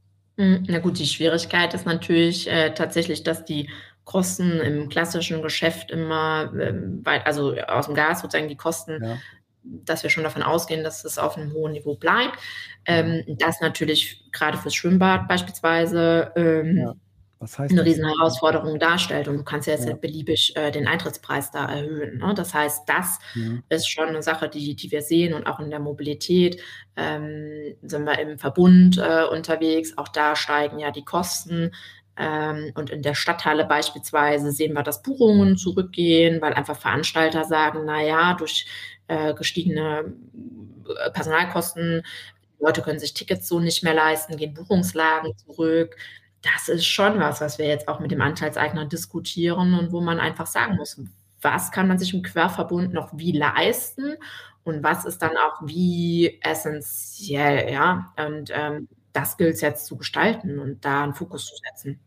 Na gut, die Schwierigkeit ist natürlich äh, tatsächlich, dass die Kosten im klassischen Geschäft immer ähm, weit, also aus dem Gas sozusagen die Kosten, Ja. dass wir schon davon ausgehen, dass es auf einem hohen Niveau bleibt. Ähm, das natürlich gerade fürs Schwimmbad beispielsweise ähm, Ja. Was heißt eine das? riesen Herausforderung darstellt und du kannst ja jetzt Ja. nicht beliebig äh, den Eintrittspreis da erhöhen. Ne? Das heißt, das Mhm. ist schon eine Sache, die, die wir sehen und auch in der Mobilität ähm, sind wir im Verbund äh, unterwegs. Auch da steigen ja die Kosten. Ähm, und in der Stadthalle beispielsweise sehen wir, dass Buchungen zurückgehen, weil einfach Veranstalter sagen, naja, durch äh, gestiegene Personalkosten, die Leute können sich Tickets so nicht mehr leisten, gehen Buchungslagen zurück. Das ist schon was, was wir jetzt auch mit dem Anteilseigner diskutieren und wo man einfach sagen muss, was kann man sich im Querverbund noch wie leisten und was ist dann auch wie essentiell, ja. Und ähm, das gilt es jetzt zu gestalten und da einen Fokus zu setzen.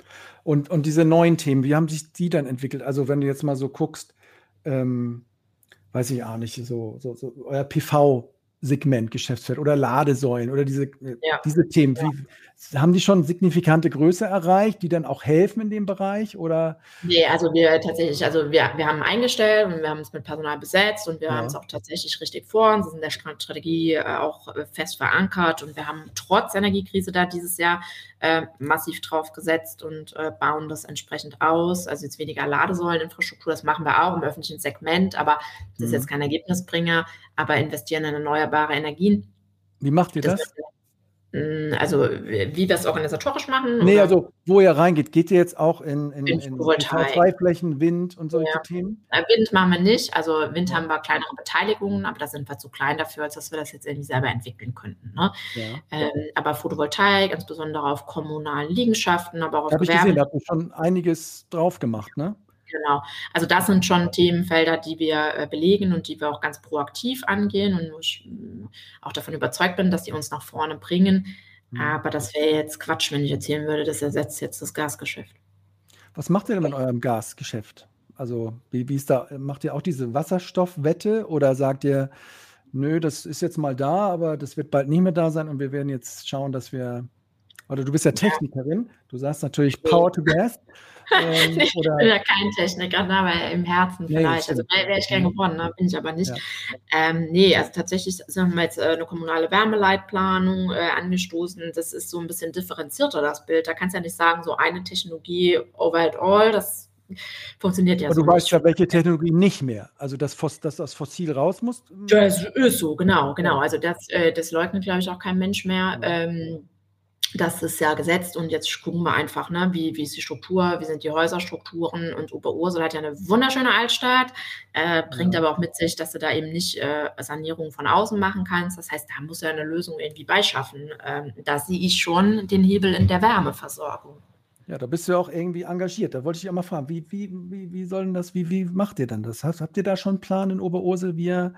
Und, und diese neuen Themen, wie haben sich die dann entwickelt? Also wenn du jetzt mal so guckst, ähm, weiß ich auch nicht, so, so, so euer P V-Segment, Geschäftsfeld oder Ladesäulen oder diese, äh, Ja. diese Themen, wie, haben die schon signifikante Größe erreicht, die dann auch helfen in dem Bereich? Oder? Nee, also wir tatsächlich, also wir, wir haben eingestellt und wir haben es mit Personal besetzt und wir Ja. haben es auch tatsächlich richtig vor uns, es ist in der Strategie äh, auch äh, fest verankert und wir haben trotz Energiekrise da dieses Jahr äh, massiv drauf gesetzt und äh, bauen das entsprechend aus. Also jetzt weniger Ladesäuleninfrastruktur, das machen wir auch im öffentlichen Segment, aber das ist Mhm. jetzt kein Ergebnisbringer, aber investieren in erneuerbare Energien. Wie macht ihr Das das? wird, mh, also wie wir es organisatorisch machen? Nee, oder? also wo ihr reingeht, geht ihr jetzt auch in, in, In in P V Photovoltaik. zwei Flächen, Wind und solche Ja. Themen? Äh, Wind machen wir nicht. Also Wind Ja. haben wir kleinere Beteiligungen, aber da sind wir zu klein dafür, als dass wir das jetzt irgendwie selber entwickeln könnten. Ne? Ja. Ähm, aber Photovoltaik, insbesondere auf kommunalen Liegenschaften, aber auch auf Habe ich gesehen, da Gewerbe. habt ihr schon einiges drauf gemacht, ne? Genau. Also das sind schon Themenfelder, die wir äh, belegen und die wir auch ganz proaktiv angehen und wo ich mh, auch davon überzeugt bin, dass die uns nach vorne bringen. Mhm. Aber das wäre jetzt Quatsch, wenn ich erzählen würde, das ersetzt jetzt das Gasgeschäft. Was macht ihr denn mit eurem Gasgeschäft? Also, wie, wie ist da, macht ihr auch diese Wasserstoffwette oder sagt ihr, nö, das ist jetzt mal da, aber das wird bald nicht mehr da sein und wir werden jetzt schauen, dass wir, oder du bist ja Technikerin, du sagst natürlich Power to Gas. Ähm, ich oder, bin ja kein Techniker, ne, aber im Herzen Nee, vielleicht. Also stimmt. wäre ich gern geworden, ne, bin ich aber nicht. Ja. Ähm, nee, also tatsächlich haben wir jetzt äh, eine kommunale Wärmeleitplanung äh, angestoßen. Das ist so ein bisschen differenzierter, das Bild. Da kannst du ja nicht sagen, so eine Technologie over it all, das funktioniert ja aber so du weißt nicht. ja, welche Technologie nicht mehr. Also, dass, Fos- dass das Fossil raus muss. Das ist so, genau, genau. Also das, äh, das leugnet, glaube ich, auch kein Mensch mehr. Ähm, das ist ja gesetzt und jetzt gucken wir einfach, ne, wie, wie ist die Struktur, wie sind die Häuserstrukturen und Oberursel hat ja eine wunderschöne Altstadt, äh, bringt Ja. aber auch mit sich, dass du da eben nicht äh, Sanierung von außen machen kannst. Das heißt, da muss ja eine Lösung irgendwie beischaffen. Ähm, da sehe ich schon den Hebel in der Wärmeversorgung. Ja, da bist du ja auch irgendwie engagiert. Da wollte ich dich auch mal fragen, wie, wie, wie, wie soll denn das, wie, wie macht ihr denn das? Habt, habt ihr da schon einen Plan in Oberursel, wie ihr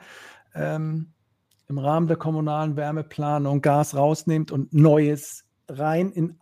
ähm, im Rahmen der kommunalen Wärmeplanung Gas rausnehmt und Neues rein in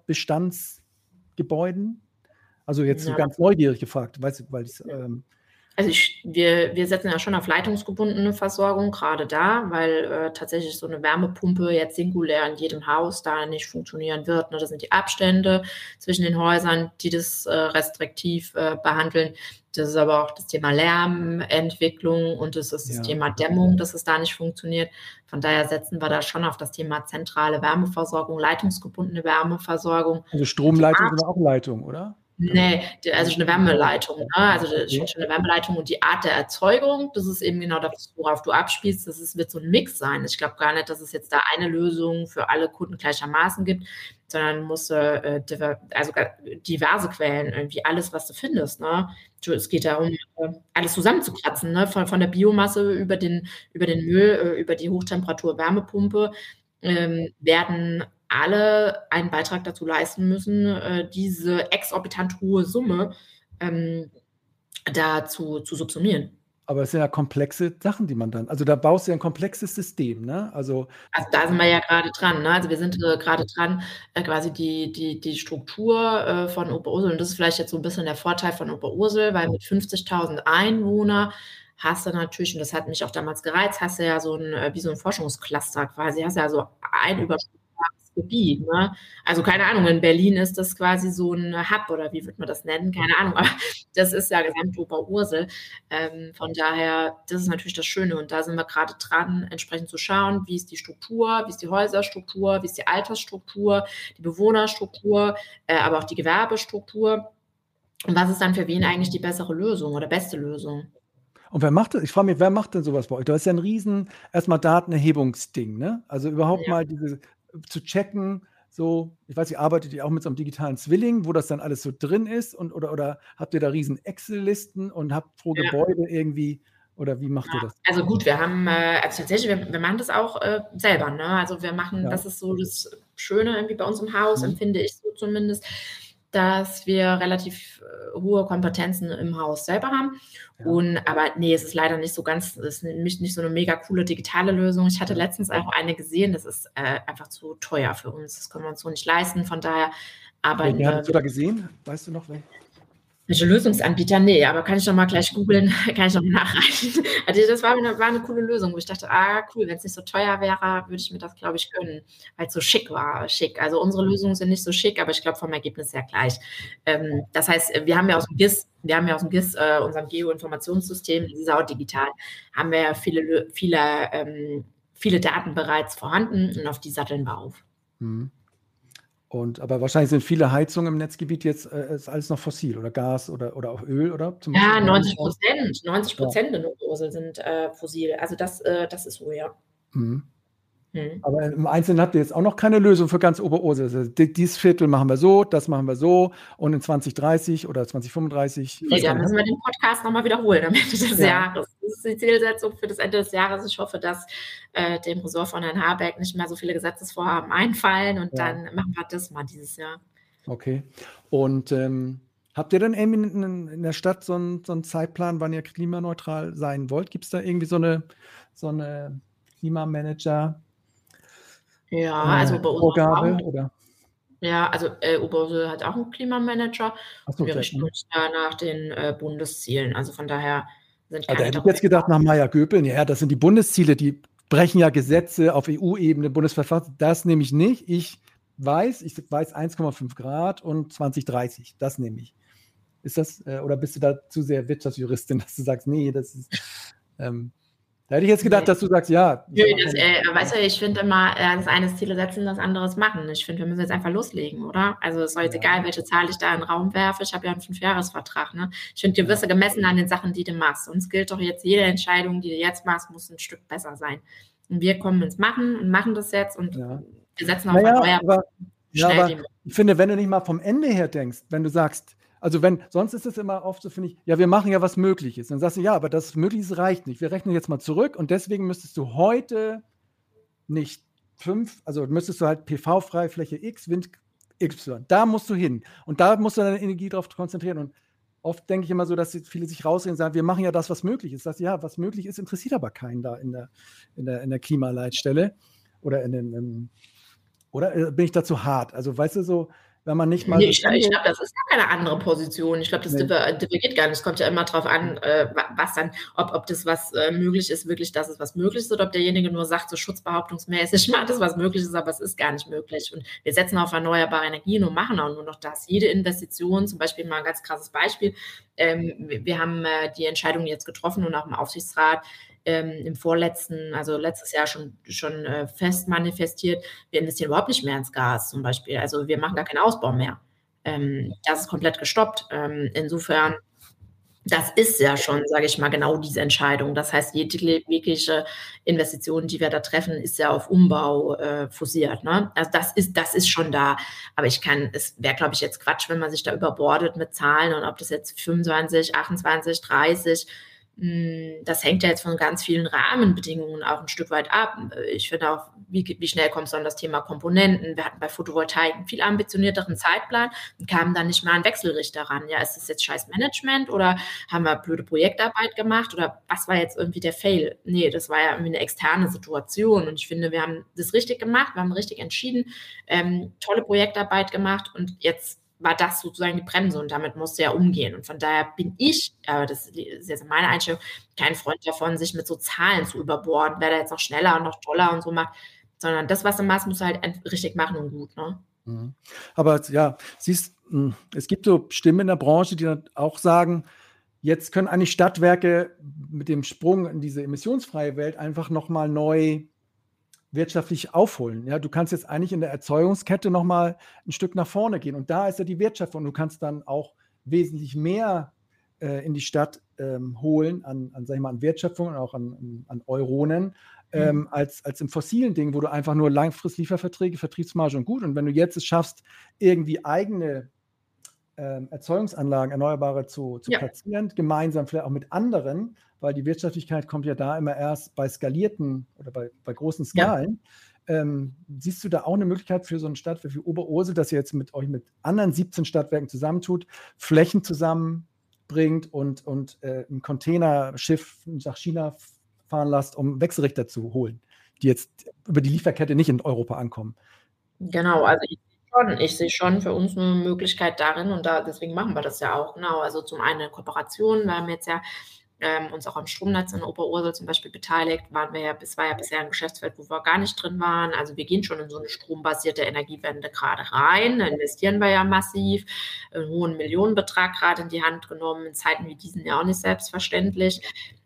Altstadtbestandsgebäuden? Also jetzt so Ja. ganz neugierig gefragt, weißt du, weil ich ähm, Also ich, wir, wir setzen ja schon auf leitungsgebundene Versorgung, gerade da, weil äh, tatsächlich so eine Wärmepumpe jetzt singulär in jedem Haus da nicht funktionieren wird. Ne? Das sind die Abstände zwischen den Häusern, die das äh, restriktiv äh, behandeln. Das ist aber auch das Thema Lärmentwicklung und das ist das Ja. Thema Dämmung, dass es da nicht funktioniert. Von daher setzen wir da schon auf das Thema zentrale Wärmeversorgung, leitungsgebundene Wärmeversorgung. Also Stromleitung sind auch Leitung, oder? Nee, die, also eine Wärmeleitung. Ne? Also das Okay. ist schon eine Wärmeleitung und die Art der Erzeugung, das ist eben genau das, worauf du abspielst. Das ist, wird so ein Mix sein. Ich glaube gar nicht, dass es jetzt da eine Lösung für alle Kunden gleichermaßen gibt, sondern muss äh, diver- also diverse Quellen, irgendwie alles, was du findest. Ne? Du, es geht darum, äh, alles zusammenzukratzen, ne? von, von der Biomasse über den, über den Müll, äh, über die Hochtemperatur-Wärmepumpe ähm, werden alle einen Beitrag dazu leisten müssen, äh, diese exorbitant hohe Summe ähm, da zu, zu subsumieren. Aber es sind ja komplexe Sachen, die man dann, also da baust du ja ein komplexes System, ne? Also, Also da sind wir ja gerade dran. Ne? Also wir sind äh, gerade dran, äh, quasi die, die, die Struktur äh, von Oberursel, und das ist vielleicht jetzt so ein bisschen der Vorteil von Oberursel, weil mit fünfzigtausend Einwohnern hast du natürlich, und das hat mich auch damals gereizt, hast du ja so ein, äh, wie so ein Forschungscluster quasi, hast ja so ein überschaubares Gebiet. Ne? Also keine Ahnung, in Berlin ist das quasi so ein Hub, oder wie wird man das nennen? Keine Ahnung, aber das ist ja gesamt Oberursel. Ähm, von daher, das ist natürlich das Schöne, und da sind wir gerade dran, entsprechend zu schauen, wie ist die Struktur, wie ist die Häuserstruktur, wie ist die Altersstruktur, die Bewohnerstruktur, äh, aber auch die Gewerbestruktur, und was ist dann für wen eigentlich die bessere Lösung oder beste Lösung? und wer macht das? Ich frage mich, wer macht denn sowas bei euch? Da ist ja ein riesen, erstmal Datenerhebungsding, ne? Also überhaupt Ja. mal diese zu checken, so, ich weiß, ihr arbeitet ja auch mit so einem digitalen Zwilling, wo das dann alles so drin ist, und oder, oder habt ihr da riesen Excel-Listen und habt pro Ja. Gebäude irgendwie, oder wie macht ihr das? Also gut, wir haben, äh, also tatsächlich, wir, wir machen das auch äh, selber, ne? Also wir machen, Ja. das ist so das Schöne irgendwie bei uns im Haus, Mhm. empfinde ich so zumindest, dass wir relativ äh, hohe Kompetenzen im Haus selber haben. Ja. Und aber nee, es ist leider nicht so ganz, es ist nicht, nicht so eine mega coole digitale Lösung. Ich hatte Ja. letztens auch eine gesehen, das ist äh, einfach zu teuer für uns. Das können wir uns so nicht leisten. Von daher arbeiten Welche hattest du wir. da gesehen? Weißt du noch? Welche? Welche Lösungsanbieter? Nee, aber kann ich noch mal gleich googeln, kann ich noch mal nachreichen. Also das war eine, war eine coole Lösung, wo ich dachte, ah cool, wenn es nicht so teuer wäre, würde ich mir das, glaube ich, gönnen, weil es so schick war, schick. Also unsere Lösungen sind nicht so schick, aber ich glaube vom Ergebnis her gleich. Ähm, das heißt, wir haben ja aus dem G I S, wir haben ja aus dem G I S, äh, unserem Geoinformationssystem, das ist auch digital, haben wir ja viele, viele, ähm, viele Daten bereits vorhanden, und auf die satteln wir auf. Mhm. Und, aber wahrscheinlich sind viele Heizungen im Netzgebiet jetzt äh, ist alles noch fossil oder Gas oder, oder auch Öl, oder? Zum Ja, Beispiel? neunzig Prozent, neunzig Prozent in Oberursel sind äh, fossil. Also das, äh, das ist so, ja. Mhm. Hm. Aber im Einzelnen habt ihr jetzt auch noch keine Lösung für ganz Oberursel. Also di- dieses Viertel machen wir so, das machen wir so, und in zwanzig dreißig oder zwanzig fünfunddreißig. ich Nee, weiß gar da nicht. müssen wir den Podcast nochmal wiederholen am Ende des Ja. Jahres. Das ist die Zielsetzung für das Ende des Jahres. Ich hoffe, dass äh, dem Ressort von Herrn Habeck nicht mehr so viele Gesetzesvorhaben einfallen, und Ja. dann machen wir das mal dieses Jahr. Okay. Und ähm, habt ihr dann irgendwie in, in der Stadt so einen, so einen Zeitplan, wann ihr klimaneutral sein wollt? Gibt es da irgendwie so eine, so eine Klimamanager? Ja, äh, also bei uns Vorgabe? auch. Oder? Ja, also äh, Oberursel hat auch einen Klimamanager, Achso, und wir sehr richten gut. uns da nach den äh, Bundeszielen. Also von daher sind Also keine hätte ich jetzt gedacht, nach Meyer-Göpel, ja, das sind die Bundesziele, die brechen ja Gesetze auf E U-Ebene, Bundesverfassung. Das nehme ich nicht. Ich weiß, ich weiß eins Komma fünf Grad und zwanzig dreißig. Das nehme ich. Ist das, äh, oder bist du da zu sehr Wirtschaftsjuristin, dass du sagst, nee, das ist. Ähm, da hätte ich jetzt gedacht, Nee. dass du sagst, ja. Nö, das, äh, weißt du, ich finde immer, äh, das eine ist Ziele setzen, das andere ist machen. Ich finde, wir müssen jetzt einfach loslegen, oder? Also es ist jetzt Ja. egal, welche Zahl ich da in den Raum werfe. Ich habe ja einen Fünfjahresvertrag. Ne? Ich finde, du wirst ja gemessen an den Sachen, die du machst. Und es gilt doch jetzt, jede Entscheidung, die du jetzt machst, muss ein Stück besser sein. Und wir kommen ins Machen und machen das jetzt, und Ja. wir setzen auf Naja, erneuerbare aber, ja, schnell aber wie möglich. ich finde, wenn du nicht mal vom Ende her denkst, wenn du sagst, also wenn, sonst ist es immer oft so, finde ich, ja, wir machen ja was Mögliches. Dann sagst du, ja, aber das Mögliche reicht nicht. Wir rechnen jetzt mal zurück, und deswegen müsstest du heute nicht fünf, also müsstest du halt P V-Freifläche X, Wind Y. Da musst du hin. Und da musst du deine Energie drauf konzentrieren. Und oft denke ich immer so, dass viele sich rausreden und sagen, wir machen ja das, was möglich ist. Das, ja, was möglich ist, interessiert aber keinen da in der, in der, in der Klimaleitstelle oder in den, in, oder bin ich dazu hart? Also, weißt du, so, wenn man nicht mal... Nee, ich glaube, glaub, das ist gar keine andere Position. Ich glaube, das Nee. divergiert gar nicht. Es kommt ja immer darauf an, äh, was dann, ob, ob das, was äh, möglich ist, wirklich das ist, was möglich ist, oder ob derjenige nur sagt, so schutzbehauptungsmäßig, macht das, was möglich ist, aber es ist gar nicht möglich. Und wir setzen auf erneuerbare Energien und machen auch nur noch das. Jede Investition, zum Beispiel mal ein ganz krasses Beispiel, ähm, wir, wir haben äh, die Entscheidung jetzt getroffen und auch im Aufsichtsrat, Ähm, im vorletzten, also letztes Jahr schon, schon äh, fest manifestiert, wir investieren überhaupt nicht mehr ins Gas zum Beispiel. Also wir machen gar keinen Ausbau mehr. Ähm, das ist komplett gestoppt. Ähm, insofern, das ist ja schon, sage ich mal, genau diese Entscheidung. Das heißt, jegliche Investition, die wir da treffen, ist ja auf Umbau äh, forciert. Ne? Also das ist, das ist schon da. Aber ich kann, es wäre, glaube ich, jetzt Quatsch, wenn man sich da überbordet mit Zahlen und ob das jetzt fünfundzwanzig, achtundzwanzig, dreißig, das hängt ja jetzt von ganz vielen Rahmenbedingungen auch ein Stück weit ab. Ich finde auch, wie, wie schnell kommst du an das Thema Komponenten? Wir hatten bei Photovoltaik einen viel ambitionierteren Zeitplan und kamen dann nicht mal an Wechselrichter ran. Ja, ist das jetzt scheiß Management oder haben wir blöde Projektarbeit gemacht oder was war jetzt irgendwie der Fail? Nee, das war ja irgendwie eine externe Situation und ich finde, wir haben das richtig gemacht, wir haben richtig entschieden, ähm, tolle Projektarbeit gemacht und jetzt war das sozusagen die Bremse und damit musste er umgehen. Und von daher bin ich, aber das ist jetzt meine Einstellung, kein Freund davon, sich mit so Zahlen zu überborden, wer da jetzt noch schneller und noch toller und so macht, sondern das, was du machst, musst du halt richtig machen und gut. Ne? Mhm. Aber ja, siehst, es gibt so Stimmen in der Branche, die dann auch sagen, jetzt können eigentlich Stadtwerke mit dem Sprung in diese emissionsfreie Welt einfach nochmal neu wirtschaftlich aufholen. Ja, du kannst jetzt eigentlich in der Erzeugungskette noch mal ein Stück nach vorne gehen und da ist ja die Wertschöpfung. Du kannst dann auch wesentlich mehr äh, in die Stadt ähm, holen an, an, sag ich mal, an Wertschöpfung und auch an, an Euronen ähm, mhm. als, als im fossilen Ding, wo du einfach nur langfristig Lieferverträge, Vertriebsmarge und gut. Und wenn du jetzt es schaffst, irgendwie eigene ähm, Erzeugungsanlagen, erneuerbare zu, zu ja. platzieren, gemeinsam vielleicht auch mit anderen, weil die Wirtschaftlichkeit kommt ja da immer erst bei skalierten oder bei, bei großen Skalen. Ja. Ähm, siehst du da auch eine Möglichkeit für so eine Stadt wie Oberursel, dass ihr jetzt mit euch mit anderen siebzehn Stadtwerken zusammentut, Flächen zusammenbringt und, und äh, ein Containerschiff nach China fahren lasst, um Wechselrichter zu holen, die jetzt über die Lieferkette nicht in Europa ankommen? Genau, also ich Schon. Ich sehe schon für uns eine Möglichkeit darin und da, deswegen machen wir das ja auch. Genau, also zum einen eine Kooperation. Wir haben jetzt ja ähm, uns auch am Stromnetz in Oberursel zum Beispiel beteiligt. Waren wir ja, das war ja bisher ein Geschäftsfeld, wo wir gar nicht drin waren. Also wir gehen schon in so eine strombasierte Energiewende gerade rein. Da investieren wir ja massiv, einen hohen Millionenbetrag gerade in die Hand genommen. In Zeiten wie diesen ja auch nicht selbstverständlich.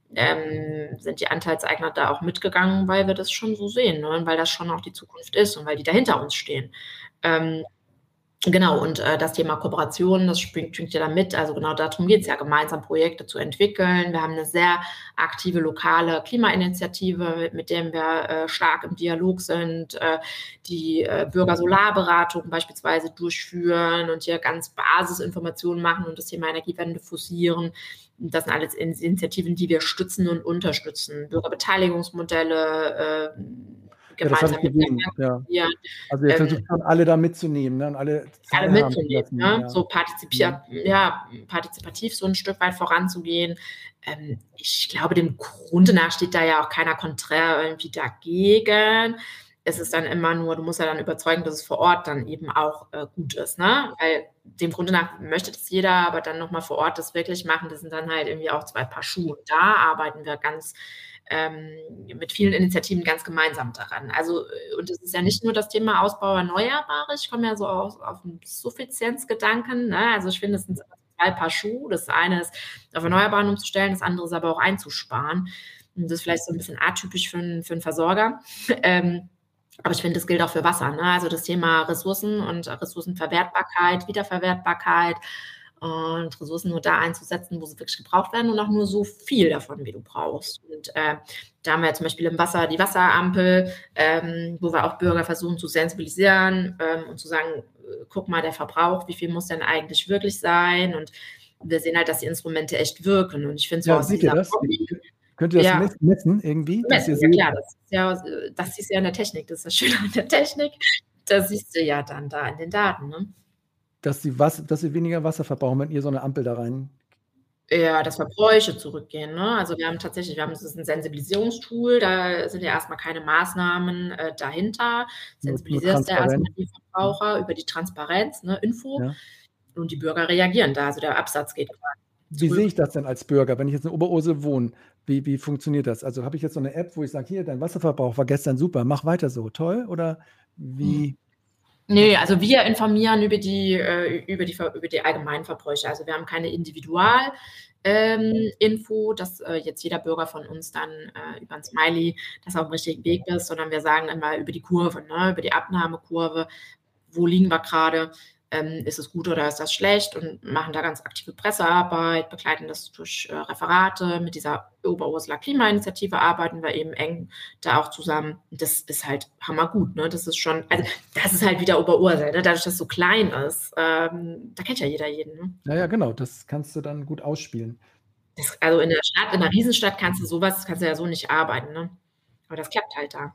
Ähm, sind die Anteilseigner da auch mitgegangen, weil wir das schon so sehen, ne? Weil das schon auch die Zukunft ist und weil die da hinter uns stehen. Ähm, genau, und äh, das Thema Kooperation, das springt, springt ja da mit. Also genau darum geht es ja, gemeinsam Projekte zu entwickeln. Wir haben eine sehr aktive lokale Klimainitiative, mit, mit der wir äh, stark im Dialog sind, äh, die äh, Bürgersolarberatung beispielsweise durchführen und hier ganz Basisinformationen machen und das Thema Energiewende forcieren. Das sind alles Initiativen, die wir stützen und unterstützen. Bürgerbeteiligungsmodelle, äh, gemeinsam ja, mit ja. ja. Also ihr versucht schon alle da mitzunehmen, ne? Und alle, alle mitzunehmen, ne? Ja. So partizipiert, ja. ja, partizipativ so ein Stück weit voranzugehen. Ähm, ich glaube, dem Grunde nach steht da ja auch keiner konträr irgendwie dagegen. Es ist dann immer nur, du musst ja dann überzeugen, dass es vor Ort dann eben auch äh, gut ist, ne? Weil dem Grunde nach möchte das jeder, aber dann nochmal vor Ort das wirklich machen, das sind dann halt irgendwie auch zwei Paar Schuhe. Und da arbeiten wir ganz ähm, mit vielen Initiativen ganz gemeinsam daran. Also, und es ist ja nicht nur das Thema Ausbau Erneuerbare, ich komme ja so auf, auf einen Suffizienzgedanken, ne? Also ich finde, es sind zwei Paar Schuhe. Das eine ist, auf Erneuerbaren umzustellen, das andere ist aber auch einzusparen. Und das ist vielleicht so ein bisschen atypisch für einen, für einen Versorger. ähm, Aber ich finde, das gilt auch für Wasser, ne? Also das Thema Ressourcen und Ressourcenverwertbarkeit, Wiederverwertbarkeit und Ressourcen nur da einzusetzen, wo sie wirklich gebraucht werden und auch nur so viel davon, wie du brauchst. Und äh, da haben wir zum Beispiel im Wasser die Wasserampel, ähm, wo wir auch Bürger versuchen zu sensibilisieren ähm, und zu sagen, äh, guck mal, der Verbrauch, wie viel muss denn eigentlich wirklich sein? Und wir sehen halt, dass die Instrumente echt wirken. Und ich finde so ja, aus dieser das? Könnt ihr das ja. messen irgendwie? Messen, ja klar, das ist ja, das siehst du ja in der Technik, das ist das Schöne an der Technik, das siehst du ja dann da in den Daten. Ne? Dass, sie was, dass sie weniger Wasser verbrauchen, wenn ihr so eine Ampel da rein... Ja, dass Verbräuche zurückgehen, ne? Also, wir haben tatsächlich wir haben das ist 'n Sensibilisierungstool, da sind ja erst mal keine Maßnahmen, äh, dahinter. Nur, nur Sensibilisierst ja erst mal transparent. die Verbraucher über die Transparenz, ne, Info Ja. und die Bürger reagieren da. Also, der Absatz geht quasi Wie sehe zurück. ich das denn als Bürger, wenn ich jetzt in Oberursel wohne? Wie wie funktioniert das? Also, habe ich jetzt so 'ne App, wo ich sage: „Hier, dein Wasserverbrauch war gestern super, mach weiter so, toll“, oder Mhm. wie Ne, also wir informieren über die äh, über die Ver über die allgemeinen Verbräuche. Also, wir haben keine Individual ähm, Info, dass, äh, jetzt jeder Bürger von uns dann, äh, über 'n Smiley, dass er auf'm richtigen Weg ist, sondern wir sagen immer über die Kurve, ne, über die Abnahmekurve. Wo liegen wir grade? Ähm, ist es gut oder ist das schlecht? Und machen da ganz aktive Pressearbeit, begleiten das durch, äh, Referate. Mit dieser Oberurseler Klimainitiative arbeiten wir eben eng da auch zusammen. Das ist halt hammergut, ne? Das ist schon also, das ist halt wieder Oberursel, ne? Dadurch, dass es so klein ist, ähm, da kennt ja jeder jeden, ne? Ja, ja, genau, das kannst du dann gut ausspielen. Das also, in der Stadt in 'ner Riesenstadt kannst du so was kannst du ja so nicht arbeiten, ne? Aber das klappt halt da.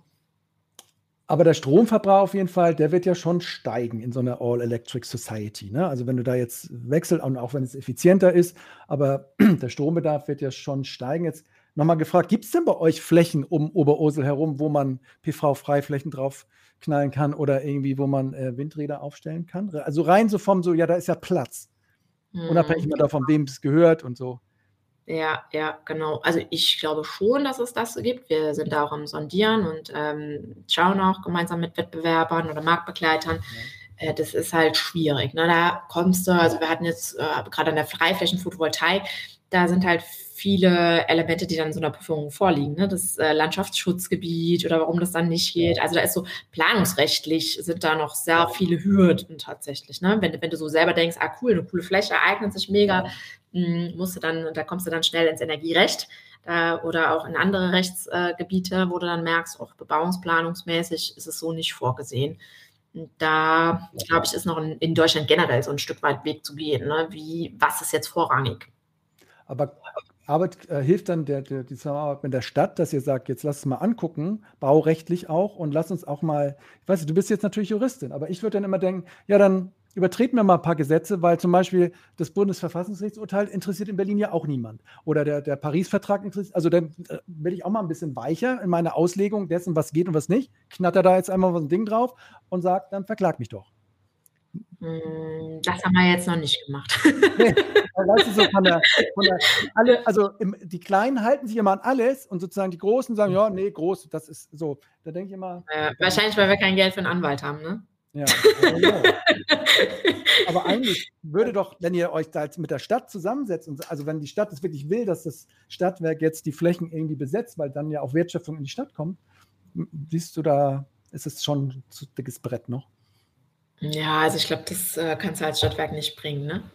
Aber der Stromverbrauch auf jeden Fall, der wird ja schon steigen in so 'ner All-Electric Society, ne? Also, wenn du da jetzt wechselt und auch wenn es effizienter ist, aber der Strombedarf wird ja schon steigen. Jetzt noch mal gefragt, gibt's denn bei euch Flächen um Oberursel herum, wo man P V-Freiflächen draufknallen kann oder irgendwie, wo man, äh, Windräder aufstellen kann? R also, rein so vom so: „Ja, da ist ja Platz“, unabhängig Mhm. mal davon, wem es gehört und so. Ja, ja, genau. Also, ich glaube schon, dass es das gibt. Wir sind da auch am Sondieren und, ähm, schauen auch gemeinsam mit Wettbewerbern oder Marktbegleitern. Ja. Äh, das ist halt schwierig, ne? Da kommst du also, wir hatten jetzt, äh, grade an der Freiflächen-Photovoltaik, da sind halt viele Elemente, die dann in so 'ner Prüfung vorliegen, ne? Das, äh, Landschaftsschutzgebiet oder warum das dann nicht geht. Also, da ist so planungsrechtlich sind da noch sehr viele Hürden tatsächlich, ne? Wenn du wenn du so selber denkst: „Ah, cool, 'ne coole Fläche, eignet sich mega“, hm, musst du dann da kommst du dann schnell ins Energierecht, äh, oder auch in andere Rechtsgebiete, äh, Gebiete, wo du dann merkst, auch bebauungsplanungsmäßig ist es so nicht vorgesehen. Und da, glaube ich, ist noch in in Deutschland generell so 'n Stück weit Weg zu gehen, ne? Wie was ist jetzt vorrangig? Aber Arbeit äh, hilft dann der der die Zusammenarbeit mit der Stadt, dass ihr sagt: „Jetzt lass es mal angucken, baurechtlich auch und lass uns auch mal“ ich weiß nicht, du bist jetzt natürlich Juristin, aber ich würde dann immer denken: „Ja, dann übertreten wir mal 'n paar Gesetze“, weil zum Beispiel das Bundesverfassungsgerichtsurteil interessiert in Berlin ja auch niemand. Oder der der Paris-Vertrag interessiert also, dann, äh, werde ich auch mal 'n bisschen weicher in meiner Auslegung dessen, was geht und was nicht. Knatter da jetzt einmal so 'n Ding drauf und sage: „Dann verklag mich doch.“ Hm, das haben wir jetzt noch nicht gemacht. Ne, weißt du, so von der von der alle also, im die Kleinen halten sich immer an alles und sozusagen die Großen sagen: „Ja, ne, groß, das ist so.“ Da denke ich immer, Ja, ja. wahrscheinlich, weil wir kein Geld für 'n Anwalt haben, ne? Ja, aber ja. Aber eigentlich würde doch, wenn ihr euch da jetzt mit der Stadt zusammensetzt und also, wenn die Stadt es wirklich will, dass das Stadtwerk jetzt die Flächen irgendwie besetzt, weil dann ja auch Wertschöpfung in die Stadt kommt. Hm, siehst du da ist es schon zu dickes Brett noch? Ja, also, ich glaube, das, äh, kannst du als Stadtwerk nicht bringen, ne?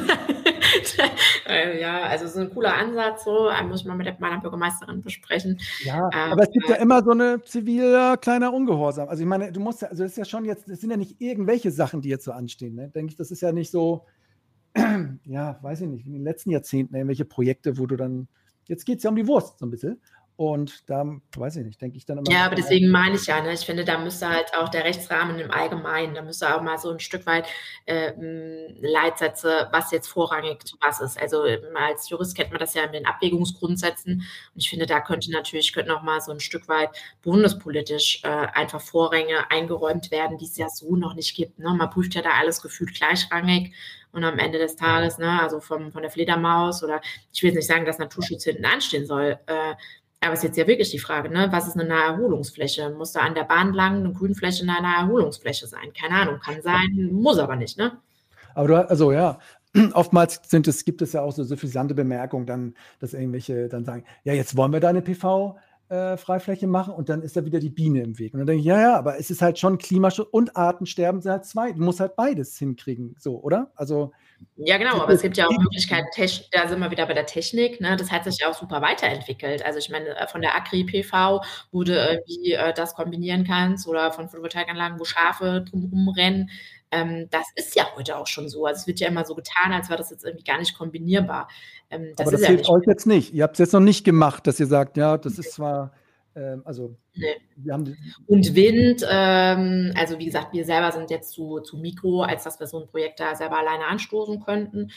Äh, ja, also, so 'n cooler Ansatz so, äh, muss ich mal mit der meiner Bürgermeisterin besprechen. Ja, Aber aber es gibt ja immer so 'ne ziviler kleiner Ungehorsam. Also, ich meine, du musst ja also, das ist ja schon jetzt das sind ja nicht irgendwelche Sachen, die jetzt so anstehen, ne? Denke ich, das ist ja nicht so, ja, weiß ich nicht, wie in den letzten Jahrzehnten irgendwelche Projekte, wo du dann jetzt geht's ja um die Wurst so 'n bisschen. Und da weiß ich nicht, denke ich dann immer Ja, aber deswegen meine ich ja, ne, ich finde, da müsste halt auch der Rechtsrahmen im Allgemeinen da müsste auch mal so 'n Stück weit, ähm, Leitsätze, was jetzt vorrangig zu was ist. Also, ähm, als Jurist kennt man das ja in den Abwägungsgrundsätzen. Und ich finde, da könnte natürlich könnten auch mal so 'n Stück weit bundespolitisch, äh, einfach Vorränge eingeräumt werden, die es ja so noch nicht gibt, ne? Man prüft ja da alles gefühlt gleichrangig und am Ende des Tages, ne, also, vom von der Fledermaus oder ich will jetzt nicht sagen, dass Naturschutz hinten anstehen soll, äh, aber ist jetzt ja wirklich die Frage, ne, was ist 'ne Naherholungsfläche? Muss da an der Bahn lang 'ne Grünfläche 'ne Naherholungsfläche sein? Keine Ahnung, kann sein, muss aber nicht, ne? Aber du ha also, ja, oftmals sind es gibt es ja auch so suffisante Bemerkungen dann, dass irgendwelche dann sagen: „Ja, jetzt wollen wir da 'ne PV äh, Freifläche machen“ und dann ist da wieder die Biene im Weg. Und dann denke ich: „Ja, ja, aber es ist halt schon Klimaschutz und Artensterben sind halt zwei. Du musst halt beides hinkriegen“, so, oder? Also Ja, genau, aber es gibt ja auch Möglichkeiten, Tech da sind wir wieder bei der Technik, ne? Das hat sich ja auch super weiterentwickelt. Also, ich meine, äh, von der Agri-PV, wo du irgendwie, äh, das kombinieren kannst oder von Photovoltaikanlagen, wo Schafe drum rumrennen. Ähm, das ist ja heute auch schon so. Also, es wird ja immer so getan, als wäre das jetzt irgendwie gar nicht kombinierbar. Ähm, das Aber ist das ja hilft nicht euch jetzt nicht. Ihr habt's jetzt noch nicht gemacht, dass ihr sagt: „Ja, das ist Ne. zwar, ähm, also, Ne. wir haben die“ Und Wind, ähm also, wie gesagt, wir selber sind jetzt zu zu mikro, als dass wir so 'n Projekt da selber alleine anstoßen könnten.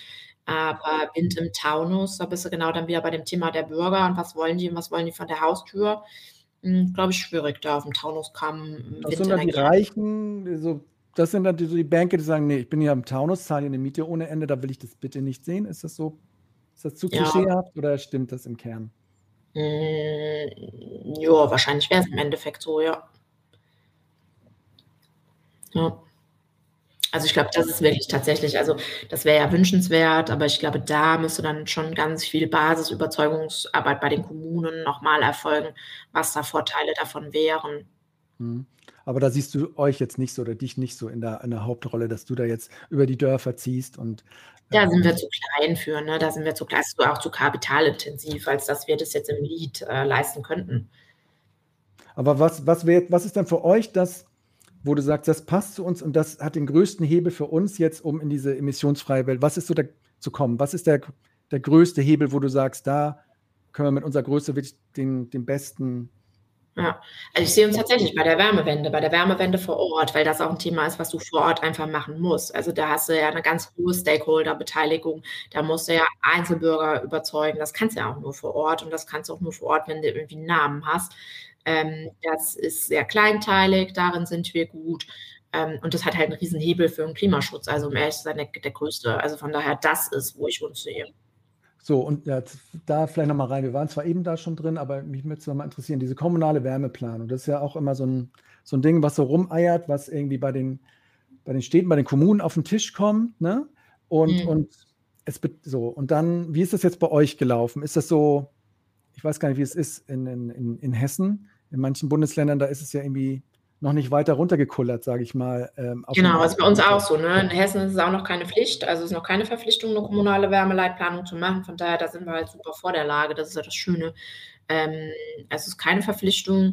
Aber Wind im Taunus, da bist du genau dann wieder bei dem Thema der Bürger und was wollen die und was wollen die von der Haustür? Hm, glaube ich, schwierig, da auf dem Taunuskamm Das sind dann die Windenergie. Reichen, so, das sind dann die, so die Banker, die sagen, nee, ich bin hier am Taunus, zahle hier eine Miete ohne Ende, da will ich das bitte nicht sehen. Ist das so, ist das zu Ja. klischeehaft oder stimmt das im Kern? Hm, ja, wahrscheinlich wäre es im Endeffekt so, ja. Ja. Also ich glaube, das ist wirklich tatsächlich, also das wäre ja wünschenswert, aber ich glaube, da müsste dann schon ganz viel Basisüberzeugungsarbeit bei den Kommunen nochmal erfolgen, was da Vorteile davon wären. Hm. Aber da siehst du euch jetzt nicht so oder dich nicht so in der, in der Hauptrolle, dass du da jetzt über die Dörfer ziehst und Da ähm, sind wir zu klein für, ne? Da sind wir zu klein, also auch zu kapitalintensiv, als dass wir das jetzt im Lied äh, leisten könnten. Aber was, was, wär, was ist dann für euch das, wo du sagst, das passt zu uns und das hat den größten Hebel für uns jetzt, um in diese emissionsfreie Welt, was ist so da zu kommen? Was ist der, der größte Hebel, wo du sagst, da können wir mit unserer Größe wirklich den, den besten... Ja, also ich sehe uns tatsächlich bei der Wärmewende, bei der Wärmewende vor Ort, weil das auch ein Thema ist, was du vor Ort einfach machen musst. Also da hast du ja eine ganz hohe Stakeholder-Beteiligung. Da musst du ja Einzelbürger überzeugen. Das kannst du ja auch nur vor Ort und das kannst du auch nur vor Ort, wenn du irgendwie einen Namen hast. Ähm, das ist sehr kleinteilig, darin sind wir gut. Ähm, und das hat halt einen riesen Hebel für den Klimaschutz. Also um ehrlich zu sein, der, der größte. Also von daher, das ist, wo ich uns sehe. So, und ja, da vielleicht nochmal rein. Wir waren zwar eben da schon drin, aber mich würde es nochmal interessieren, diese kommunale Wärmeplanung. Das ist ja auch immer so ein, so ein Ding, was so rumeiert, was irgendwie bei den, bei den Städten, bei den Kommunen auf den Tisch kommt, ne? Und, Mhm. und es be- so, und dann, wie ist das jetzt bei euch gelaufen? Ist das so, ich weiß gar nicht, wie es ist in, in, in, in Hessen, in manchen Bundesländern, da ist es ja irgendwie noch nicht weiter runtergekullert, sage ich mal. Ähm, auf Genau, den- also bei uns auch so. Ne? In Hessen ist es auch noch keine Pflicht, also es ist noch keine Verpflichtung, eine kommunale Wärmeleitplanung zu machen. Von daher, da sind wir halt super vor der Lage. Das ist ja das Schöne. Ähm, es ist keine Verpflichtung.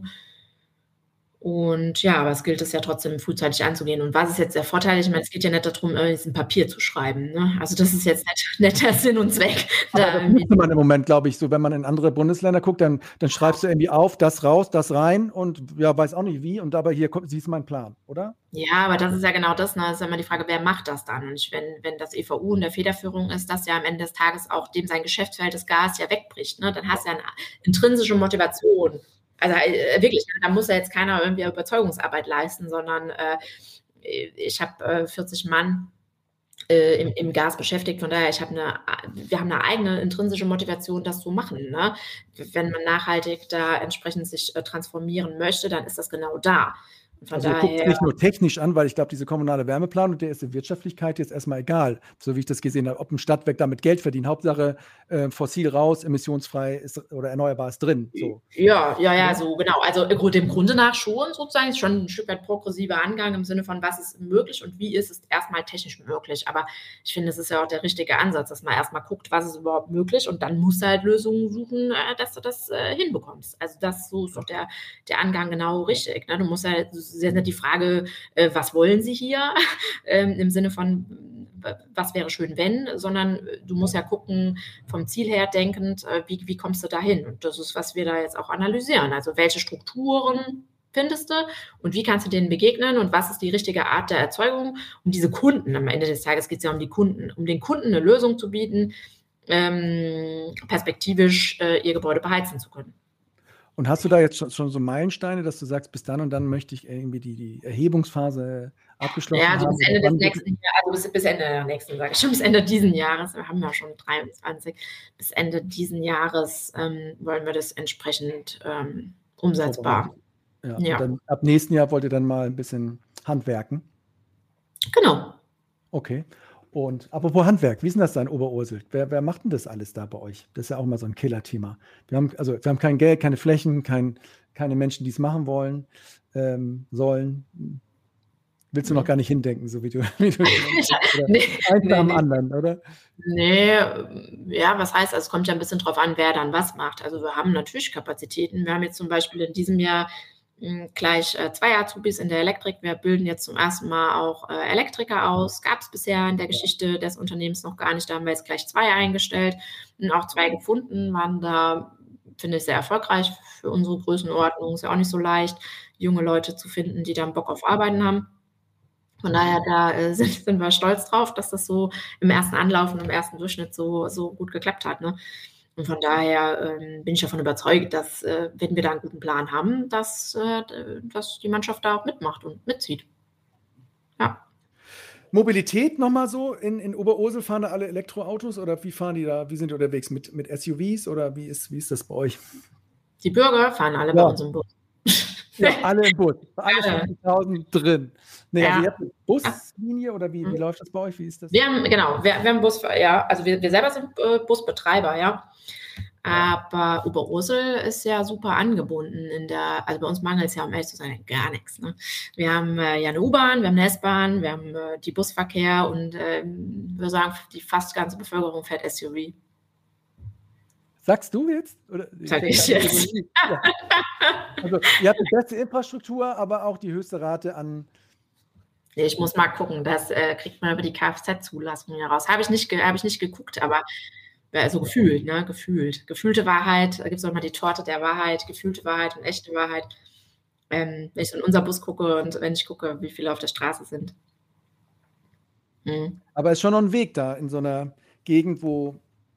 Und ja, aber es gilt es ja trotzdem frühzeitig anzugehen. Und was ist jetzt der Vorteil? Ich meine, es geht ja nicht darum, irgendwie ein Papier zu schreiben. Ne? Also das ist jetzt nicht, nicht der Sinn und Zweck. Aber Da das irgendwie- müsste man im Moment, glaube ich, so, wenn man in andere Bundesländer guckt, dann, dann schreibst du irgendwie auf, das raus, das rein und ja, weiß auch nicht wie. Und dabei hier kommt, siehst mein Plan, oder? Ja, aber das ist ja genau das. Ne? Das ist ja immer die Frage, wer macht das dann? Und ich, wenn, wenn das E V U in der Federführung ist, dass ja am Ende des Tages auch dem sein Geschäftsfeld das Gas ja wegbricht, ne? Dann hast du ja eine intrinsische Motivation. Also äh, wirklich, ne? Da muss ja jetzt keiner irgendwie Überzeugungsarbeit leisten, sondern äh, ich habe äh, vierzig Mann äh, im, im Gas beschäftigt. Von daher, ich habe eine, wir haben eine eigene intrinsische Motivation, das zu machen. Ne? Wenn man nachhaltig da entsprechend sich äh, transformieren möchte, dann ist das genau da. Und von Also ihr guckt es daher, nicht nur technisch an, weil ich glaube, diese kommunale Wärmeplanung, der ist die Wirtschaftlichkeit jetzt erstmal egal, so wie ich das gesehen habe, ob ein Stadtwerk damit Geld verdient. Hauptsache äh, fossil raus, emissionsfrei ist oder erneuerbar ist drin. So. ja, ja, ja, so genau. Also gut, dem Grunde nach schon sozusagen, ist schon ein Stück weit progressiver Angang im Sinne von, was ist möglich und wie ist es erstmal technisch möglich. Aber ich finde, es ist ja auch der richtige Ansatz, dass man erstmal guckt, was ist überhaupt möglich und dann musst du halt Lösungen suchen, äh, dass du das äh, hinbekommst. Also das so ist doch der, der Angang genau richtig. Ne? Du musst ja, das ist ja nicht die Frage, äh, was wollen sie hier, ähm, im Sinne von, was wäre schön, wenn, sondern du musst ja gucken, vom Ziel her denkend, äh, wie, wie kommst du da hin? Und das ist, was wir da jetzt auch analysieren. Also welche Strukturen findest du und wie kannst du denen begegnen und was ist die richtige Art der Erzeugung, um diese Kunden, am Ende des Tages geht es ja um die Kunden, um den Kunden eine Lösung zu bieten, ähm, perspektivisch äh, ihr Gebäude beheizen zu können. Und hast du da jetzt schon, schon so Meilensteine, dass du sagst, bis dann und dann möchte ich irgendwie die, die Erhebungsphase abgeschlossen Ja, also haben? bis Ende oder des wann- nächsten Jahres, also bis, bis Ende der nächsten, sage ich schon, bis Ende diesen Jahres, wir haben ja schon dreiundzwanzig, bis Ende diesen Jahres ähm, wollen wir das entsprechend ähm, umsetzbar. Ja, Ja. Und dann ab nächsten Jahr wollt ihr dann mal ein bisschen handwerken. Genau. Okay. Und apropos Handwerk, wie ist denn das da in Oberursel? Wer, wer macht denn das alles da bei euch? Das ist ja auch mal so ein Killer-Thema. Wir haben, also wir haben kein Geld, keine Flächen, kein, keine Menschen, die es machen wollen, ähm, sollen. Willst du noch gar nicht hindenken, so wie du, wie du oder Nee, eins nee, nach dem nee. anderen, oder? Nee, ja, was heißt, also es kommt ja ein bisschen drauf an, wer dann was macht. Also wir haben natürlich Kapazitäten. Wir haben jetzt zum Beispiel in diesem Jahr mh, gleich äh, zwei Azubis in der Elektrik. Wir bilden jetzt zum ersten Mal auch äh, Elektriker aus. Gab es bisher in der Geschichte des Unternehmens noch gar nicht. Da haben wir jetzt gleich zwei eingestellt und auch zwei gefunden, waren da, finde ich, sehr erfolgreich für unsere Größenordnung. Ist ja auch nicht so leicht, junge Leute zu finden, die dann Bock auf Arbeiten haben. Von daher, da äh, sind, sind wir stolz drauf, dass das so im ersten Anlauf und im ersten Durchschnitt so, so gut geklappt hat. Ne? Und von daher ähm, bin ich davon überzeugt, dass, äh, wenn wir da einen guten Plan haben, dass, äh, dass die Mannschaft da auch mitmacht und mitzieht. Ja. Mobilität nochmal so, in, in Oberursel fahren da alle Elektroautos oder wie fahren die da, wie sind die unterwegs? Mit, mit S U Vs oder wie ist, wie ist das bei euch? Die Bürger fahren alle ja. bei uns im Bus. Ja, alle im Bus, alle fünfzigtausend drin. Nee, ja. also ihr habt eine Buslinie oder wie, wie läuft das bei euch? Wie ist das? Wir haben, genau, wir, wir haben Bus, ja, also wir, wir selber sind äh, Busbetreiber, ja. Aber Oberursel ist ja super angebunden in der, also bei uns mangelt es ja, um ehrlich zu sein, gar nichts. Ne? Wir haben äh, ja eine U-Bahn, wir haben eine S-Bahn, wir haben äh, die Busverkehr und äh, wir sagen, die fast ganze Bevölkerung fährt S U V. Sagst du jetzt? Oder? Sag ich jetzt. Ja. Also ihr habt die beste Infrastruktur, aber auch die höchste Rate an... Ich muss mal gucken, das äh, kriegt man über die Kfz-Zulassung heraus. Habe ich nicht, ge- hab ich nicht geguckt, aber also gefühlt, ne, gefühlt. Gefühlte Wahrheit, da gibt es auch mal die Torte der Wahrheit, gefühlte Wahrheit und echte Wahrheit. Ähm, wenn ich in unser Bus gucke und wenn ich gucke, wie viele auf der Straße sind. Hm. Aber es ist schon noch ein Weg da in so einer Gegend, wo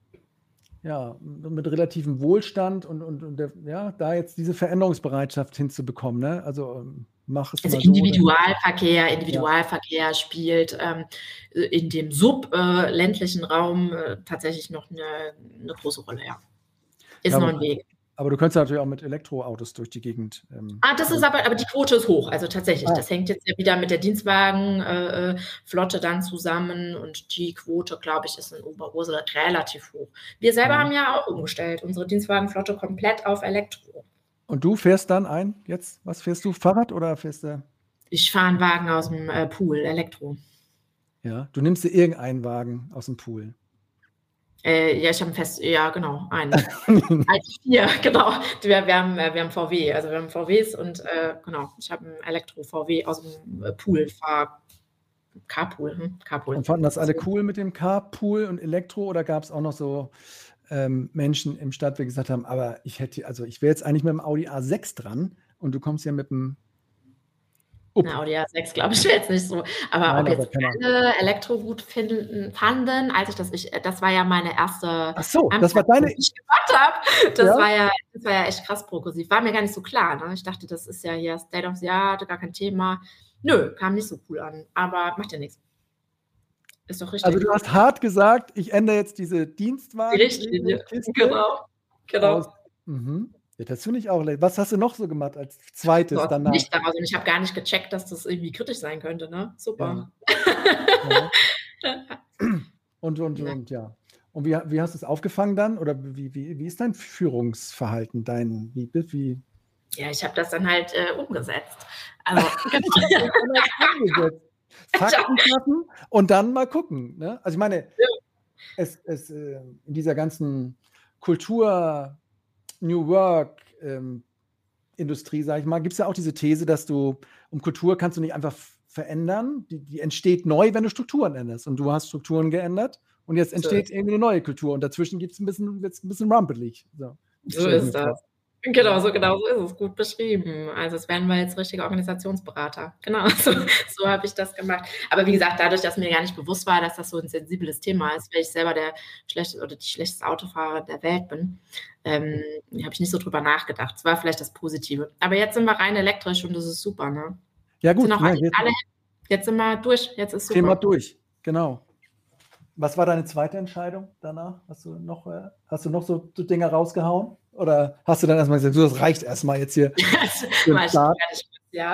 ja, mit relativem Wohlstand und, und, und der, ja, da jetzt diese Veränderungsbereitschaft hinzubekommen, ne? Also mach es Also mal Individualverkehr, so, Individualverkehr ja. spielt ähm, in dem subländlichen äh, Raum äh, tatsächlich noch eine, eine große Rolle, ja. Ist ja, noch ein Weg. Aber du könntest natürlich auch mit Elektroautos durch die Gegend. Ähm, ah, das ist aber, aber die Quote ist hoch, also tatsächlich. Ah. Das hängt jetzt ja wieder mit der Dienstwagenflotte äh, dann zusammen und die Quote, glaube ich, ist in Oberursel relativ hoch. Wir selber mhm. haben ja auch umgestellt, unsere Dienstwagenflotte komplett auf Elektro. Und du fährst dann ein, jetzt, was fährst du, Fahrrad oder fährst du? Ich fahre einen Wagen aus dem äh, Pool, Elektro. Ja, du nimmst dir irgendeinen Wagen aus dem Pool. Äh, ja, ich habe einen fest, ja, genau, einen. also vier, genau. Wir, wir, haben, wir haben V W, also wir haben V Ws und äh, genau, ich habe einen Elektro-V W aus dem äh, Pool, fahr Carpool, hm? Carpool. Und fanden das alle cool mit dem Carpool und Elektro oder gab es auch noch so ähm, Menschen im Stadtweg, die gesagt haben, aber ich hätte, also ich wäre jetzt eigentlich mit dem Audi A sechs dran und du kommst ja mit dem Na, Audi A sechs, glaube ich, wäre jetzt nicht so. Aber Nein, ob aber jetzt alle Elektro gut finden, fanden, als ich das, ich, das war ja meine erste Ach so, das war deine... die ich gemacht habe. Das, ja? war ja, das war ja echt krass progressiv. War mir gar nicht so klar. Ne? Ich dachte, das ist ja hier State of the Art, gar kein Thema. Nö, kam nicht so cool an. Aber macht ja nichts. Ist doch richtig. Also du hast hart gesagt, ich ändere jetzt diese Dienstwagen. Die Richtlinie, genau. genau. Aus, mhm. Ja, das finde ich auch. Was hast du noch so gemacht als zweites so, danach? Nicht daraus. Und ich habe gar nicht gecheckt, dass das irgendwie kritisch sein könnte. Ne? Super. Ja. Ja. Und, und, ja. und ja. Und wie, wie hast du es aufgefangen dann? Oder wie, wie, wie ist dein Führungsverhalten? Dein, wie, wie? Ja, ich habe das dann halt äh, umgesetzt. Also, umgesetzt. Fakten schaffen und dann mal gucken. Ne? Also ich meine, ja. es, es, äh, in dieser ganzen Kultur, New Work ähm, Industrie, sage ich mal, gibt es ja auch diese These, dass du, um Kultur kannst du nicht einfach verändern, die, die entsteht neu, wenn du Strukturen änderst. Und du hast Strukturen geändert und jetzt entsteht so irgendwie eine neue Kultur und dazwischen gibt es ein bisschen, wird's ein bisschen rumpelig. So, so ist das. Vor. Genau, so genau so ist es, gut beschrieben. Also es werden wir jetzt richtige Organisationsberater. Genau, so, so habe ich das gemacht. Aber wie gesagt, dadurch, dass mir gar nicht bewusst war, dass das so ein sensibles Thema ist, weil ich selber der schlechteste oder die schlechteste Autofahrer der Welt bin, ähm, habe ich nicht so drüber nachgedacht. Es war vielleicht das Positive. Aber jetzt sind wir rein elektrisch und das ist super, ne? Ja gut. Sind ja, jetzt, alle, jetzt sind wir durch, jetzt ist super. Thema durch, genau. Was war deine zweite Entscheidung danach? Hast du noch, äh, hast du noch so, so Dinge rausgehauen? Oder hast du dann erstmal gesagt, so, das reicht erstmal jetzt hier? Ja. ja.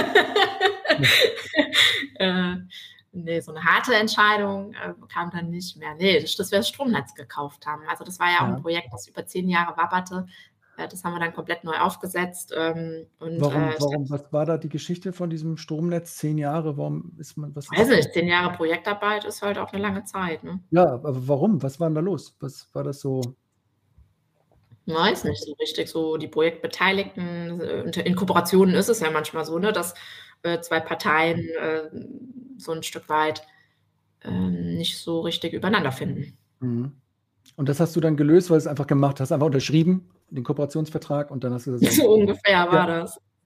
äh, nee, so eine harte Entscheidung äh, kam dann nicht mehr. Nee, das, dass wir das Stromnetz gekauft haben. Also das war ja, ja. auch ein Projekt, das über zehn Jahre wabberte. Äh, das haben wir dann komplett neu aufgesetzt. Ähm, und, warum, äh, warum? Was war da die Geschichte von diesem Stromnetz? Zehn Jahre? Warum ist man was? Weiß nicht, zehn Jahre Projektarbeit ist halt auch eine lange Zeit. Ne? Ja, aber warum? Was war denn da los? Was war das so? Weiß nicht so richtig. So die Projektbeteiligten, in Kooperationen ist es ja manchmal so, ne, dass äh, zwei Parteien äh, so ein Stück weit äh, nicht so richtig übereinander finden. Mhm. Und das hast du dann gelöst, weil du es einfach gemacht hast, einfach unterschrieben, den Kooperationsvertrag und dann hast du das. So ungefähr war ja. das.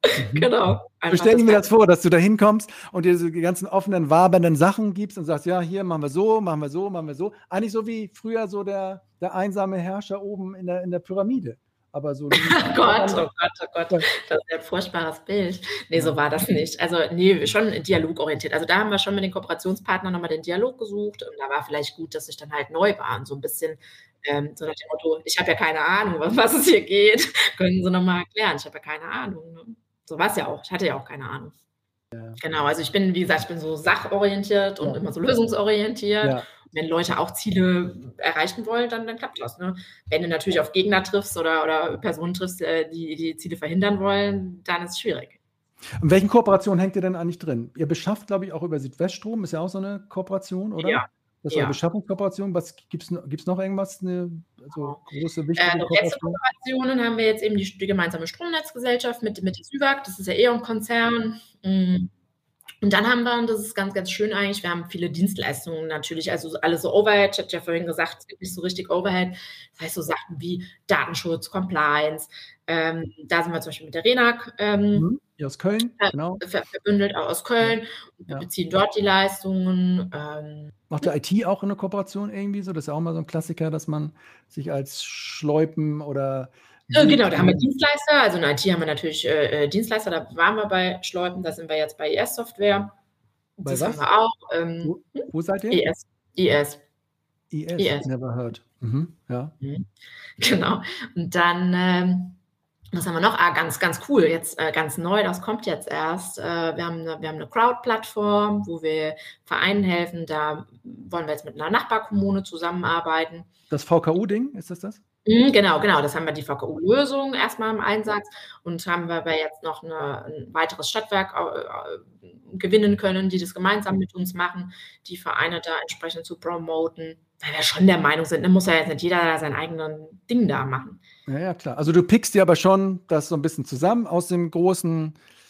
Mhm. Genau. So Einfach stelle ich das mir Ganze. das vor, dass du da hinkommst und dir so die ganzen offenen, wabernden Sachen gibst und sagst, ja, hier machen wir so, machen wir so, machen wir so. Eigentlich so wie früher so der, der einsame Herrscher oben in der, in der Pyramide. Aber so nie. Oh Gott, oh Gott, oh Gott, das ist ja ein furchtbares Bild. Nee, so Ja. war das nicht. Also, nee, schon dialogorientiert. Also, da haben wir schon mit den Kooperationspartnern nochmal den Dialog gesucht und da war vielleicht gut, dass ich dann halt neu war und so ein bisschen ähm, so nach dem Motto, ich habe ja keine Ahnung, um was es hier geht. Können Sie nochmal erklären? Ich habe ja keine Ahnung. Ne? So war es ja auch. Ich hatte ja auch keine Ahnung. Ja. Genau, also ich bin, wie gesagt, ich bin so sachorientiert und Ja. immer so lösungsorientiert. Ja. Und wenn Leute auch Ziele erreichen wollen, dann, dann klappt das. Ne? Wenn du natürlich auf Gegner triffst oder, oder Personen triffst, äh, die die Ziele verhindern wollen, dann ist es schwierig. In welchen Kooperationen hängt ihr denn eigentlich drin? Ihr beschafft, glaube ich, auch über Südweststrom, ist ja auch so eine Kooperation, oder? Ja. Das ist eure Ja. Beschaffungskooperation. Was gibt es noch irgendwas? Eine also große, Äh, wichtige noch letzte Kooperation? Kooperationen haben wir jetzt eben die, die gemeinsame Stromnetzgesellschaft mit, mit der SÜWAG, das ist ja eh ein Konzern. Mm. Und dann haben wir, und das ist ganz, ganz schön eigentlich, wir haben viele Dienstleistungen natürlich, also so- alle so Overhead, ich hatte ja vorhin gesagt, es gibt nicht so richtig Overhead, das heißt so Sachen wie Datenschutz, Compliance, ähm, da sind wir zum Beispiel mit der RENAG ähm, Mhm. Hier aus Köln, äh, genau. ver verbündelt, auch aus Köln, und wir Ja. beziehen dort die Leistungen. Ähm, Macht der I T auch eine Kooperation irgendwie so? Das ist ja auch mal so ein Klassiker, dass man sich als Schleupen oder äh, genau, da haben wir Weg- Dienstleister, also in I T haben wir natürlich äh, äh, Dienstleister, da waren wir bei Schleupen, da sind wir jetzt bei I S Software. Bei Das was? haben wir auch. Ähm, Wo, wo seid ihr? I S. I S. I S, I S. never heard. Mhm. Ja. Mhm. Genau. Und dann, ähm, was haben wir noch? Ah, ganz, ganz cool, jetzt äh, ganz neu, das kommt jetzt erst. Äh, wir haben eine, wir haben eine Crowd-Plattform, wo wir Vereinen helfen. Da wollen wir jetzt mit einer Nachbarkommune zusammenarbeiten. Das V K U-Ding, ist das das? Mhm, Genau, genau. Das haben wir die V K U-Lösung erstmal im Einsatz und haben wir aber jetzt noch eine, ein weiteres Stadtwerk äh, äh, gewinnen können, die das gemeinsam mit uns machen, die Vereine da entsprechend zu promoten, weil wir schon der Meinung sind, ne, muss ja jetzt nicht jeder da sein eigenes Ding da machen. Ja, ja, klar. Also du pickst dir aber schon das so ein bisschen zusammen aus dem großen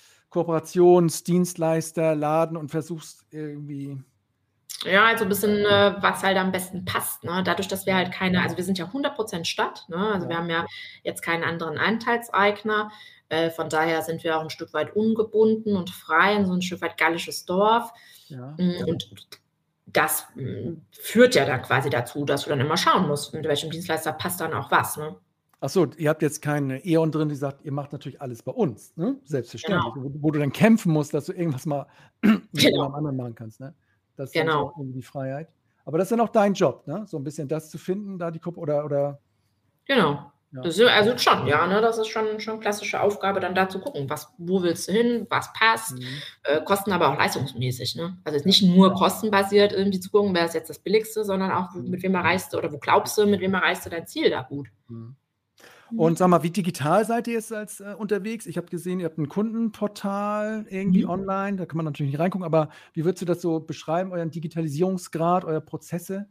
Kooperationsdienstleister, Laden und versuchst irgendwie. Ja, also ein bisschen, äh, was halt am besten passt. Ne? Dadurch, dass wir halt keine, also wir sind ja hundert Prozent Stadt, ne? Also Ja. wir haben ja jetzt keinen anderen Anteilseigner. Äh, von daher sind wir auch ein Stück weit ungebunden und frei, so ein Stück weit gallisches Dorf. Ja. Mm, Und das mm, führt ja dann quasi dazu, dass du dann immer schauen musst, mit welchem Dienstleister passt dann auch was. Ne? Achso, ihr habt jetzt keine E.ON drin, die sagt, ihr macht natürlich alles bei uns, ne? Selbstverständlich. Genau. Wo, wo du dann kämpfen musst, dass du irgendwas mal mit Genau. jemandem anderen machen kannst, ne? Das ist dann Genau. so irgendwie die Freiheit. Aber das ist dann auch dein Job, ne? So ein bisschen das zu finden, da die Gruppe oder, oder Genau. ja. Das ist, also schon, ja, ne, das ist schon schon klassische Aufgabe, dann da zu gucken, was, wo willst du hin, was passt, Mhm. äh, Kosten aber auch leistungsmäßig. Ne? Also jetzt nicht nur kostenbasiert irgendwie zu gucken, wer ist jetzt das Billigste, sondern auch, wo, mit wem erreichst du oder wo glaubst du, mit wem erreichst du dein Ziel da gut. Mhm. Und sag mal, wie digital seid ihr jetzt als äh, unterwegs? Ich habe gesehen, ihr habt ein Kundenportal irgendwie Mhm. online, da kann man natürlich nicht reingucken, aber wie würdest du das so beschreiben, euren Digitalisierungsgrad, eure Prozesse?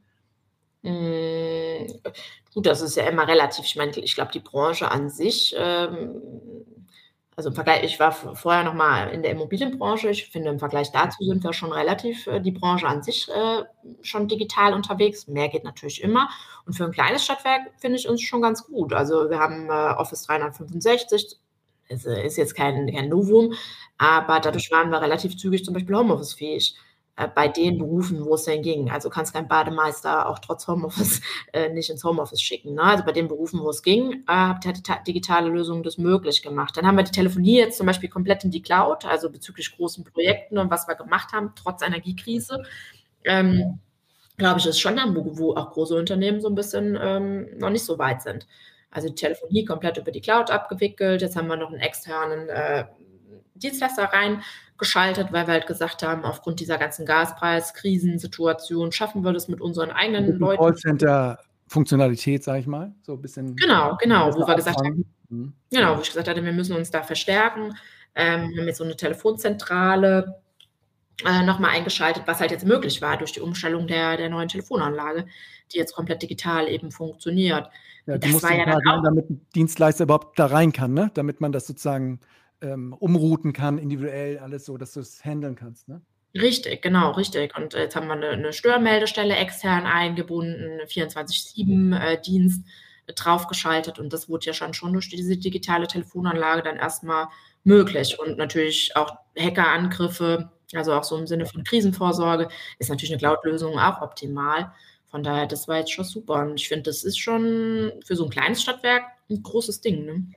Mm, Gut, das ist ja immer relativ. Ich meine, ich glaube, die Branche an sich, ähm, also im Vergleich, ich war v- vorher noch mal in der Immobilienbranche. Ich finde, im Vergleich dazu sind wir schon relativ, äh, die Branche an sich äh, schon digital unterwegs. Mehr geht natürlich immer. Und für ein kleines Stadtwerk finde ich uns schon ganz gut. Also wir haben äh, Office dreihundertfünfundsechzig, ist, äh, ist jetzt kein, kein Novum, aber dadurch waren wir relativ zügig zum Beispiel Homeoffice-fähig. äh, Bei den Berufen, wo es denn ging. Also kannst keinen Bademeister auch trotz Homeoffice äh, nicht ins Homeoffice schicken. Ne? Also bei den Berufen, wo es ging, äh, hat die ta- digitale Lösung das möglich gemacht. Dann haben wir die Telefonie jetzt zum Beispiel komplett in die Cloud, also bezüglich großen Projekten und was wir gemacht haben, trotz Energiekrise. Ähm, Glaube ich, ist schon dann, wo, wo auch große Unternehmen so ein bisschen ähm, noch nicht so weit sind. Also die Telefonie komplett über die Cloud abgewickelt. Jetzt haben wir noch einen externen äh, Dienstleister reingeschaltet, weil wir halt gesagt haben, aufgrund dieser ganzen Gaspreis-Krisensituation schaffen wir das mit unseren Ein eigenen bisschen Leuten. Callcenter-Funktionalität, sag ich mal. So ein bisschen Genau, genau, wo besser wir gesagt haben, abfangen. Mhm. genau, wo ich gesagt hatte, wir müssen uns da verstärken. Ähm, wir haben jetzt so eine Telefonzentrale äh, nochmal eingeschaltet, was halt jetzt möglich war durch die Umstellung der, der neuen Telefonanlage, die jetzt komplett digital eben funktioniert. Ja, Und die das muss war ja dann digital sein, auch, damit ein Dienstleister überhaupt da rein kann, ne? Damit man das sozusagen ähm, umrouten kann, individuell, alles so, dass du es handeln kannst, ne? richtig, genau, richtig. Und jetzt haben wir eine, eine Störmeldestelle extern eingebunden, vierundzwanzig sieben äh, Dienst äh, draufgeschaltet und das wurde ja schon, schon durch diese digitale Telefonanlage dann erstmal möglich. Und natürlich auch Hackerangriffe, also auch so im Sinne von Krisenvorsorge, ist natürlich eine Cloud-Lösung auch optimal. Von daher, das war jetzt schon super. Und ich finde, das ist schon für so ein kleines Stadtwerk ein großes Ding, ne?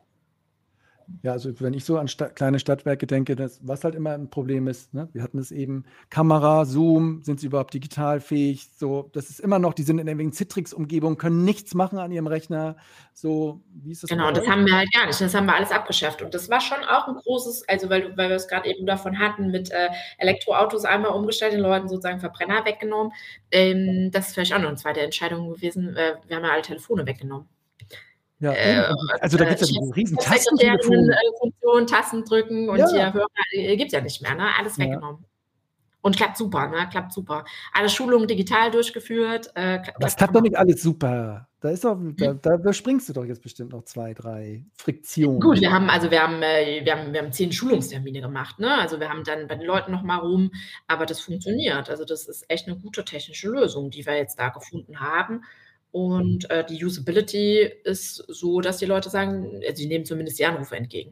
Ja, also wenn ich so an Sta kleine Stadtwerke denke, das, was halt immer ein Problem ist, ne? Wir hatten es eben, Kamera, Zoom, sind sie überhaupt digital fähig? So, das ist immer noch, die sind in irgendwelchen Citrix-Umgebungen, können nichts machen an ihrem Rechner. So, wie ist das Genau, bei das euch? haben wir halt gar nicht. Das haben wir alles abgeschafft. Und das war schon auch ein großes, also weil, du- weil wir es gerade eben davon hatten, mit äh, Elektroautos einmal umgestellt, den Leuten sozusagen Verbrenner weggenommen. Ähm, das ist vielleicht auch noch eine zweite Entscheidung gewesen. Äh, wir haben ja alle Telefone weggenommen. Ja, eben. Äh, Also da äh, gibt es ja Chef, diese riesen Chefsekretärinnen, Tastentelefone. äh, Funktion, Tasten drücken und Ja, hier Hörer, äh, gibt's ja nicht mehr, ne? Alles ja. weggenommen. Und klappt super, ne? Klappt super. Alle Schulungen digital durchgeführt, äh, Aber es klappt klappt doch Hammer. nicht alles super. Da ist doch, da, Hm. da überspringst du doch jetzt bestimmt noch zwei, drei Gut, Friktionen. wir haben also wir haben, äh, wir haben wir haben zehn Schulungstermine gemacht, ne? Also wir haben dann bei den Leuten noch mal rum, aber das funktioniert. Also das ist echt eine gute technische Lösung, die wir jetzt da gefunden haben. Und äh, die Usability ist so, dass die Leute sagen, also die nehmen zumindest die Anrufe entgegen.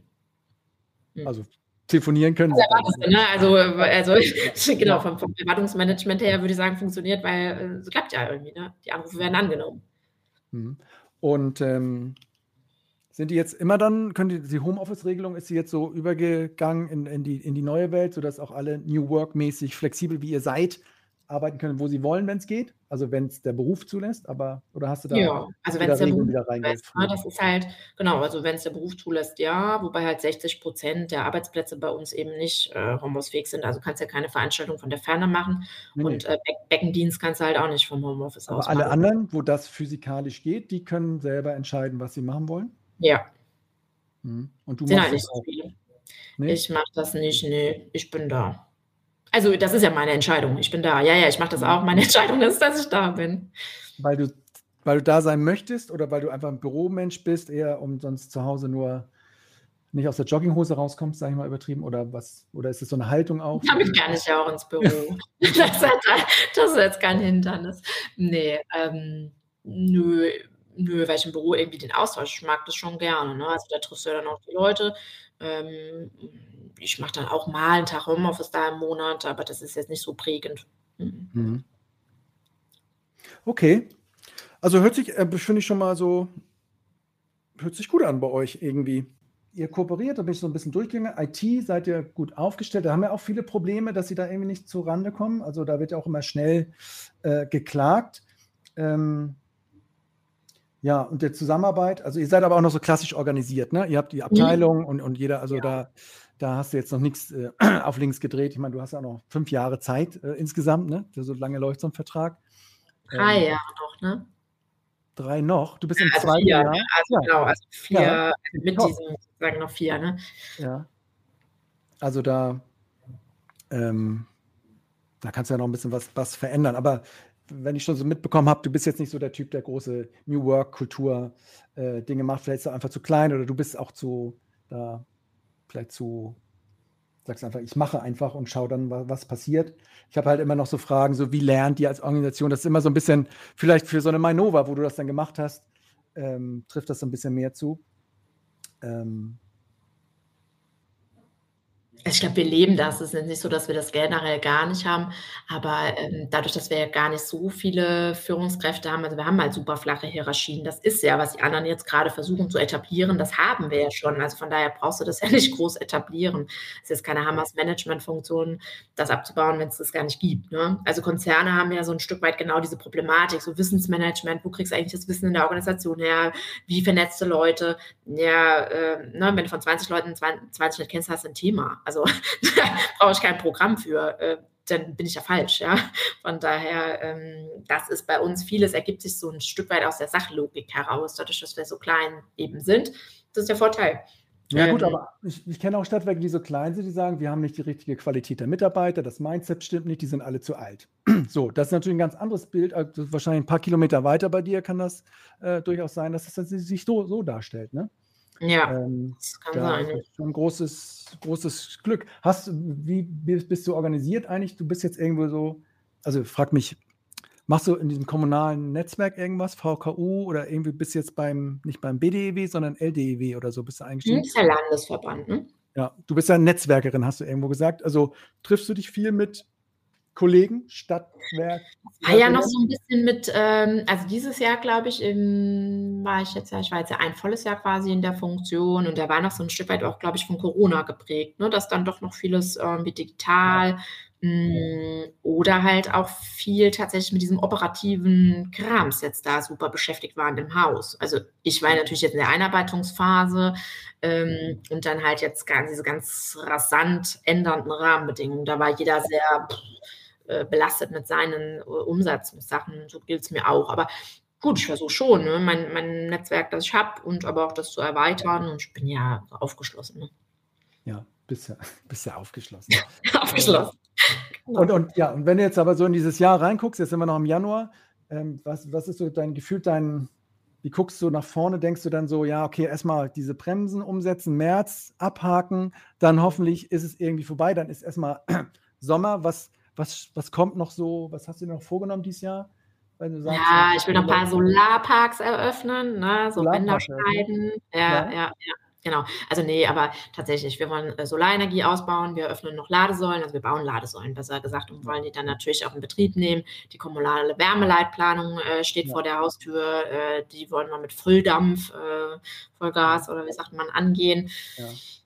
Hm. Also telefonieren können sie dann. Erwartest du, ne? Also, also genau, Ja. vom, vom Erwartungsmanagement her würde ich sagen, funktioniert, weil äh, es klappt ja irgendwie, ne? Die Anrufe werden angenommen. Mhm. Und ähm, sind die jetzt immer dann, können die, die Homeoffice-Regelung, ist sie jetzt so übergegangen in, in, die, in die neue Welt, sodass auch alle New Work-mäßig flexibel, wie ihr seid, arbeiten können, wo sie wollen, wenn es geht? Also wenn es der Beruf zulässt, aber oder hast du da Ja, also wenn wieder es der Regeln Beruf wieder zulässt, ne? reingeführt? Das ist halt, genau, also wenn es der Beruf zulässt, ja, wobei halt sechzig Prozent der Arbeitsplätze bei uns eben nicht äh, Homeoffice-fähig sind. Also kannst ja keine Veranstaltung von der Ferne machen Nee, und nee. äh, Be Beckendienst kannst du halt auch nicht vom Homeoffice Aber aus alle machen. anderen, wo das physikalisch geht, die können selber entscheiden, was sie machen wollen? Ja, Mhm. Und du sind machst halt das nicht so auch viele. nicht? Ich mache das nicht, nee, ich bin da. Also das ist ja meine Entscheidung. Ich bin da. Ja, ja, ich mache das Mhm. auch. Meine Entscheidung ist, dass ich da bin. Weil du, weil du da sein möchtest oder weil du einfach ein Büromensch bist, eher um sonst zu Hause nur nicht aus der Jogginghose rauskommst, sage ich mal übertrieben, oder was? Oder ist es so eine Haltung auch? So Damit wie, kann ich ja auch ins Büro. Das, hat, das ist jetzt kein Hindernis. Nee, ähm, nö, nö, weil ich im Büro irgendwie den Austausch, ich mag das schon gerne. Ne? Also da triffst du ja dann auch die Leute. Ähm, ich mache dann auch mal einen Tag Homeoffice da im Monat, aber das ist jetzt nicht so prägend. Mhm. Mhm. Okay. Also hört sich, äh, finde ich schon mal so, hört sich gut an bei euch irgendwie. Ihr kooperiert, da bin ich so ein bisschen durchgegangen. I T seid ihr gut aufgestellt. Da haben ja auch viele Probleme, dass sie da irgendwie nicht zu Rande kommen. Also da wird ja auch immer schnell äh, geklagt. Ähm, ja, und der Zusammenarbeit, also ihr seid aber auch noch so klassisch organisiert, ne? Ihr habt die Mhm. Abteilung und, und jeder, also Ja. da, da hast du jetzt noch nichts äh, auf links gedreht. Ich meine, du hast ja noch fünf Jahre Zeit äh, insgesamt, ne? So lange läuft so ein Vertrag. Drei Ähm, Jahre noch, ne? drei noch. Du bist im Also zweiten vier, Jahr. ne? Also Ja, genau, also vier, ja, mit top. diesem sozusagen noch vier, ne? Ja, also da, ähm, da kannst du ja noch ein bisschen was, was verändern. Aber wenn ich schon so mitbekommen habe, du bist jetzt nicht so der Typ, der große New Work-Kultur-Dinge macht. Vielleicht ist er einfach zu klein oder du bist auch zu, da vielleicht zu, sagst einfach, ich mache einfach und schau dann, wa- was passiert. Ich habe halt immer noch so Fragen, so wie lernt ihr als Organisation? Das ist immer so ein bisschen, vielleicht für so eine Mainova, wo du das dann gemacht hast, ähm, trifft das so ein bisschen mehr zu. Ähm, Also ich glaube, wir leben das. Es ist nicht so, dass wir das generell gar nicht haben, aber ähm, dadurch, dass wir ja gar nicht so viele Führungskräfte haben, also wir haben halt super flache Hierarchien. Das ist ja, was die anderen jetzt gerade versuchen zu etablieren, das haben wir ja schon. Also von daher brauchst du das ja nicht groß etablieren. Es ist keine Hammers-Management-Funktion, das abzubauen, wenn es das gar nicht gibt. Ne? Also Konzerne haben ja so ein Stück weit genau diese Problematik, so Wissensmanagement, wo kriegst du eigentlich das Wissen in der Organisation her, wie vernetzte Leute, ja, äh, ne, wenn du von zwanzig Leuten zwanzig nicht kennst, hast du ein Thema. Also da brauche ich kein Programm für, äh, dann bin ich ja falsch, ja. Von daher, ähm, das ist bei uns vieles, ergibt sich so ein Stück weit aus der Sachlogik heraus, dadurch, dass wir so klein eben sind. Das ist der Vorteil. Ja gut, Ähm, aber ich, ich kenne auch Stadtwerke, die so klein sind, die sagen, wir haben nicht die richtige Qualität der Mitarbeiter, das Mindset stimmt nicht, die sind alle zu alt. So, das ist natürlich ein ganz anderes Bild. Also wahrscheinlich ein paar Kilometer weiter bei dir kann das äh, durchaus sein, dass das sich so, so darstellt. Ne? ja, Ähm, das kann da sein. ist Ja. das schon ein großes, großes Glück. Hast, wie bist, bist du organisiert eigentlich? Du bist jetzt irgendwo so, also frag mich, machst du in diesem kommunalen Netzwerk irgendwas, V K U oder irgendwie bist du jetzt beim, nicht beim B D E W, sondern L D E W oder so bist du Hm, eingestiegen? das ist der Landesverband, ne? Ja, du bist ja Netzwerkerin, hast du irgendwo gesagt. Also triffst du dich viel mit Kollegen, Stadtwerk? Ah ja, noch so ein bisschen mit, ähm, also dieses Jahr, glaube ich, im, war ich jetzt ja, ich war jetzt ja ein volles Jahr quasi in der Funktion und da war noch so ein Stück weit auch, glaube ich, von Corona geprägt, ne, dass dann doch noch vieles irgendwie digital mh, oder halt auch viel tatsächlich mit diesem operativen Krams jetzt da super beschäftigt waren im Haus. Also ich war natürlich jetzt in der Einarbeitungsphase ähm, und dann halt jetzt ganz, diese ganz rasant ändernden Rahmenbedingungen. Da war jeder sehr pff, belastet mit seinen Umsatzsachen, so gilt es mir auch. Aber gut, ich versuche schon, ne? mein, mein Netzwerk, das ich habe und aber auch das zu erweitern und ich bin ja aufgeschlossen. Ne? Ja, bist ja, bist ja aufgeschlossen. aufgeschlossen. Genau. Und, und ja, und wenn du jetzt aber so in dieses Jahr reinguckst, jetzt sind wir noch im Januar, ähm, was, was ist so dein Gefühl, dein, wie guckst du nach vorne, denkst du dann so, ja, okay, erstmal diese Bremsen umsetzen, März abhaken, dann hoffentlich ist es irgendwie vorbei, dann ist erstmal Sommer, was Was, was kommt noch so? Was hast du dir noch vorgenommen dieses Jahr? Weil du sagst, ja, ich will noch ein paar Solarparks eröffnen, ne? So Bänder schneiden. Ja, ja, ja, ja, genau. Also nee, aber tatsächlich, wir wollen Solarenergie ausbauen, wir öffnen noch Ladesäulen, also wir bauen Ladesäulen, besser gesagt, und wollen die dann natürlich auch in Betrieb nehmen. Die kommunale Wärmeleitplanung äh, steht ja vor der Haustür, äh, die wollen wir mit Fülldampf, äh, Vollgas oder wie sagt man, angehen. Ja.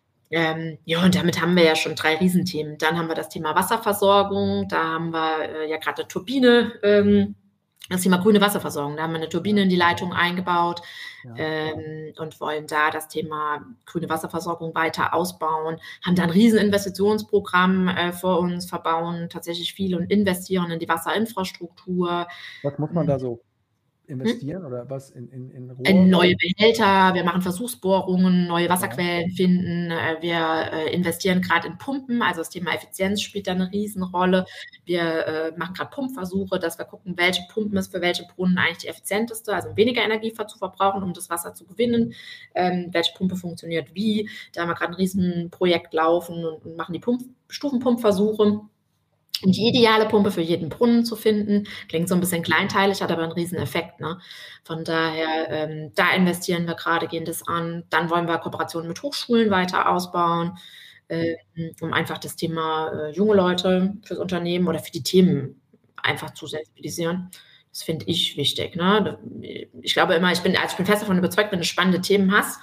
Ähm, ja, und damit haben wir ja schon drei Riesenthemen. Dann haben wir das Thema Wasserversorgung, da haben wir äh, ja gerade eine Turbine, ähm, das Thema grüne Wasserversorgung, da haben wir eine Turbine in die Leitung eingebaut ja. ähm, und wollen da das Thema grüne Wasserversorgung weiter ausbauen, haben da ein Rieseninvestitionsprogramm äh, vor uns, verbauen tatsächlich viel und investieren in die Wasserinfrastruktur. Was muss man da so investieren hm? oder was in, in, in Rohr? In neue Behälter, wir machen Versuchsbohrungen, neue Wasserquellen ja. finden, wir äh, investieren gerade in Pumpen, also das Thema Effizienz spielt da eine Riesenrolle. Wir äh, machen gerade Pumpversuche, dass wir gucken, welche Pumpen ist für welche Brunnen eigentlich die effizienteste, also weniger Energie zu verbrauchen, um das Wasser zu gewinnen, ähm, welche Pumpe funktioniert wie. Da haben wir gerade ein Riesenprojekt laufen und, und machen die Pump- Stufenpumpversuche. Und die ideale Pumpe für jeden Brunnen zu finden, klingt so ein bisschen kleinteilig, hat aber einen riesen Effekt. Ne? Von daher, ähm, da investieren wir gerade, gehen das an. Dann wollen wir Kooperationen mit Hochschulen weiter ausbauen, äh, um einfach das Thema äh, junge Leute fürs Unternehmen oder für die Themen einfach zu sensibilisieren. Das finde ich wichtig. Ne? Ich glaube immer, ich bin, also ich bin fest davon überzeugt, wenn du spannende Themen hast,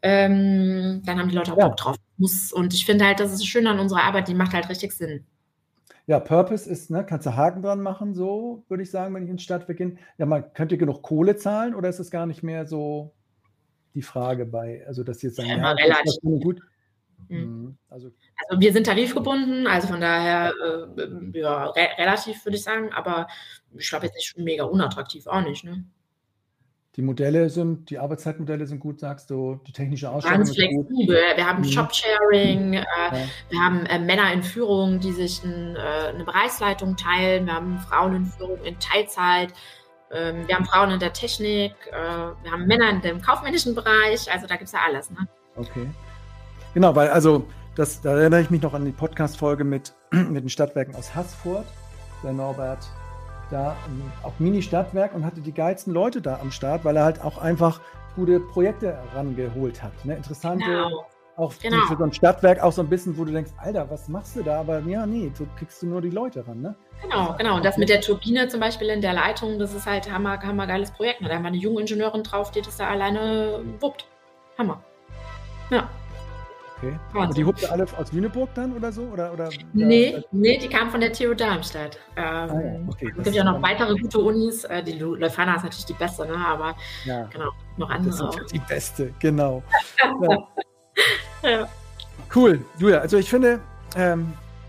ähm, dann haben die Leute auch Bock ja. drauf. Muss, und ich finde halt, das ist schön an unserer Arbeit, die macht halt richtig Sinn. Ja, Purpose ist, ne, kannst du Haken dran machen, so würde ich sagen, wenn ich in die Stadt beginne. Ja, man könnte genug Kohle zahlen oder ist es gar nicht mehr so die Frage bei, also dass jetzt sagen, ja, ja relativ. Das ist gut. Mhm. Also, also wir sind tarifgebunden, also von daher äh, ja, re- relativ würde ich sagen, aber ich glaube jetzt nicht mega unattraktiv auch nicht, ne? Die Modelle sind, die Arbeitszeitmodelle sind gut, sagst du, die technische Ausstattung ganz flexibel. Gut. Wir haben mhm. Shopsharing, äh, ja. wir haben äh, Männer in Führung, die sich ein, äh, eine Bereichsleitung teilen, wir haben Frauen in Führung in Teilzeit, ähm, wir haben Frauen in der Technik, äh, wir haben Männer in dem kaufmännischen Bereich, also da gibt es ja alles. Ne? Okay. Genau, weil also, das, da erinnere ich mich noch an die Podcast-Folge mit, mit den Stadtwerken aus Haßfurt, der Norbert da auch Mini-Stadtwerk und hatte die geilsten Leute da am Start, weil er halt auch einfach gute Projekte rangeholt hat. Ne? Interessante, genau. auch genau. für so ein Stadtwerk auch so ein bisschen, wo du denkst, Alter, was machst du da? Aber ja, nee, so kriegst du nur die Leute ran. Ne? Genau, genau. Und das mit der Turbine zum Beispiel in der Leitung, das ist halt hammer, hammer geiles Projekt. Da haben wir eine junge Ingenieurin drauf, die das da alleine wuppt. Hammer. Ja. Okay. Und die hupte alle aus Lüneburg dann oder so? Oder, oder, nee, nee, die kam von der T U Darmstadt. Ähm, ah, ja. okay, es gibt ja noch weitere gute Unis. Die Leuphana ist natürlich die beste, ne? Aber ja, genau, noch andere das ist auch. Die beste, genau. ja. Ja. Cool, Julia. Also ich finde, ähm,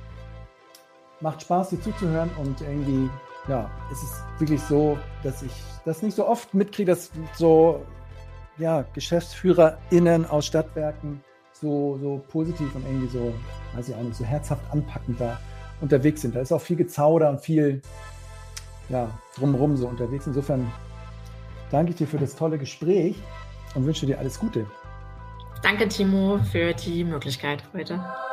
macht Spaß, dir zuzuhören und irgendwie, ja, es ist wirklich so, dass ich das nicht so oft mitkriege, dass so, ja, GeschäftsführerInnen aus Stadtwerken so, so positiv und irgendwie so, weiß ich auch nicht, so herzhaft anpackend da unterwegs sind. Da ist auch viel Gezauder und viel, ja, drumherum so unterwegs. Insofern danke ich dir für das tolle Gespräch und wünsche dir alles Gute. Danke, Timo, für die Möglichkeit heute.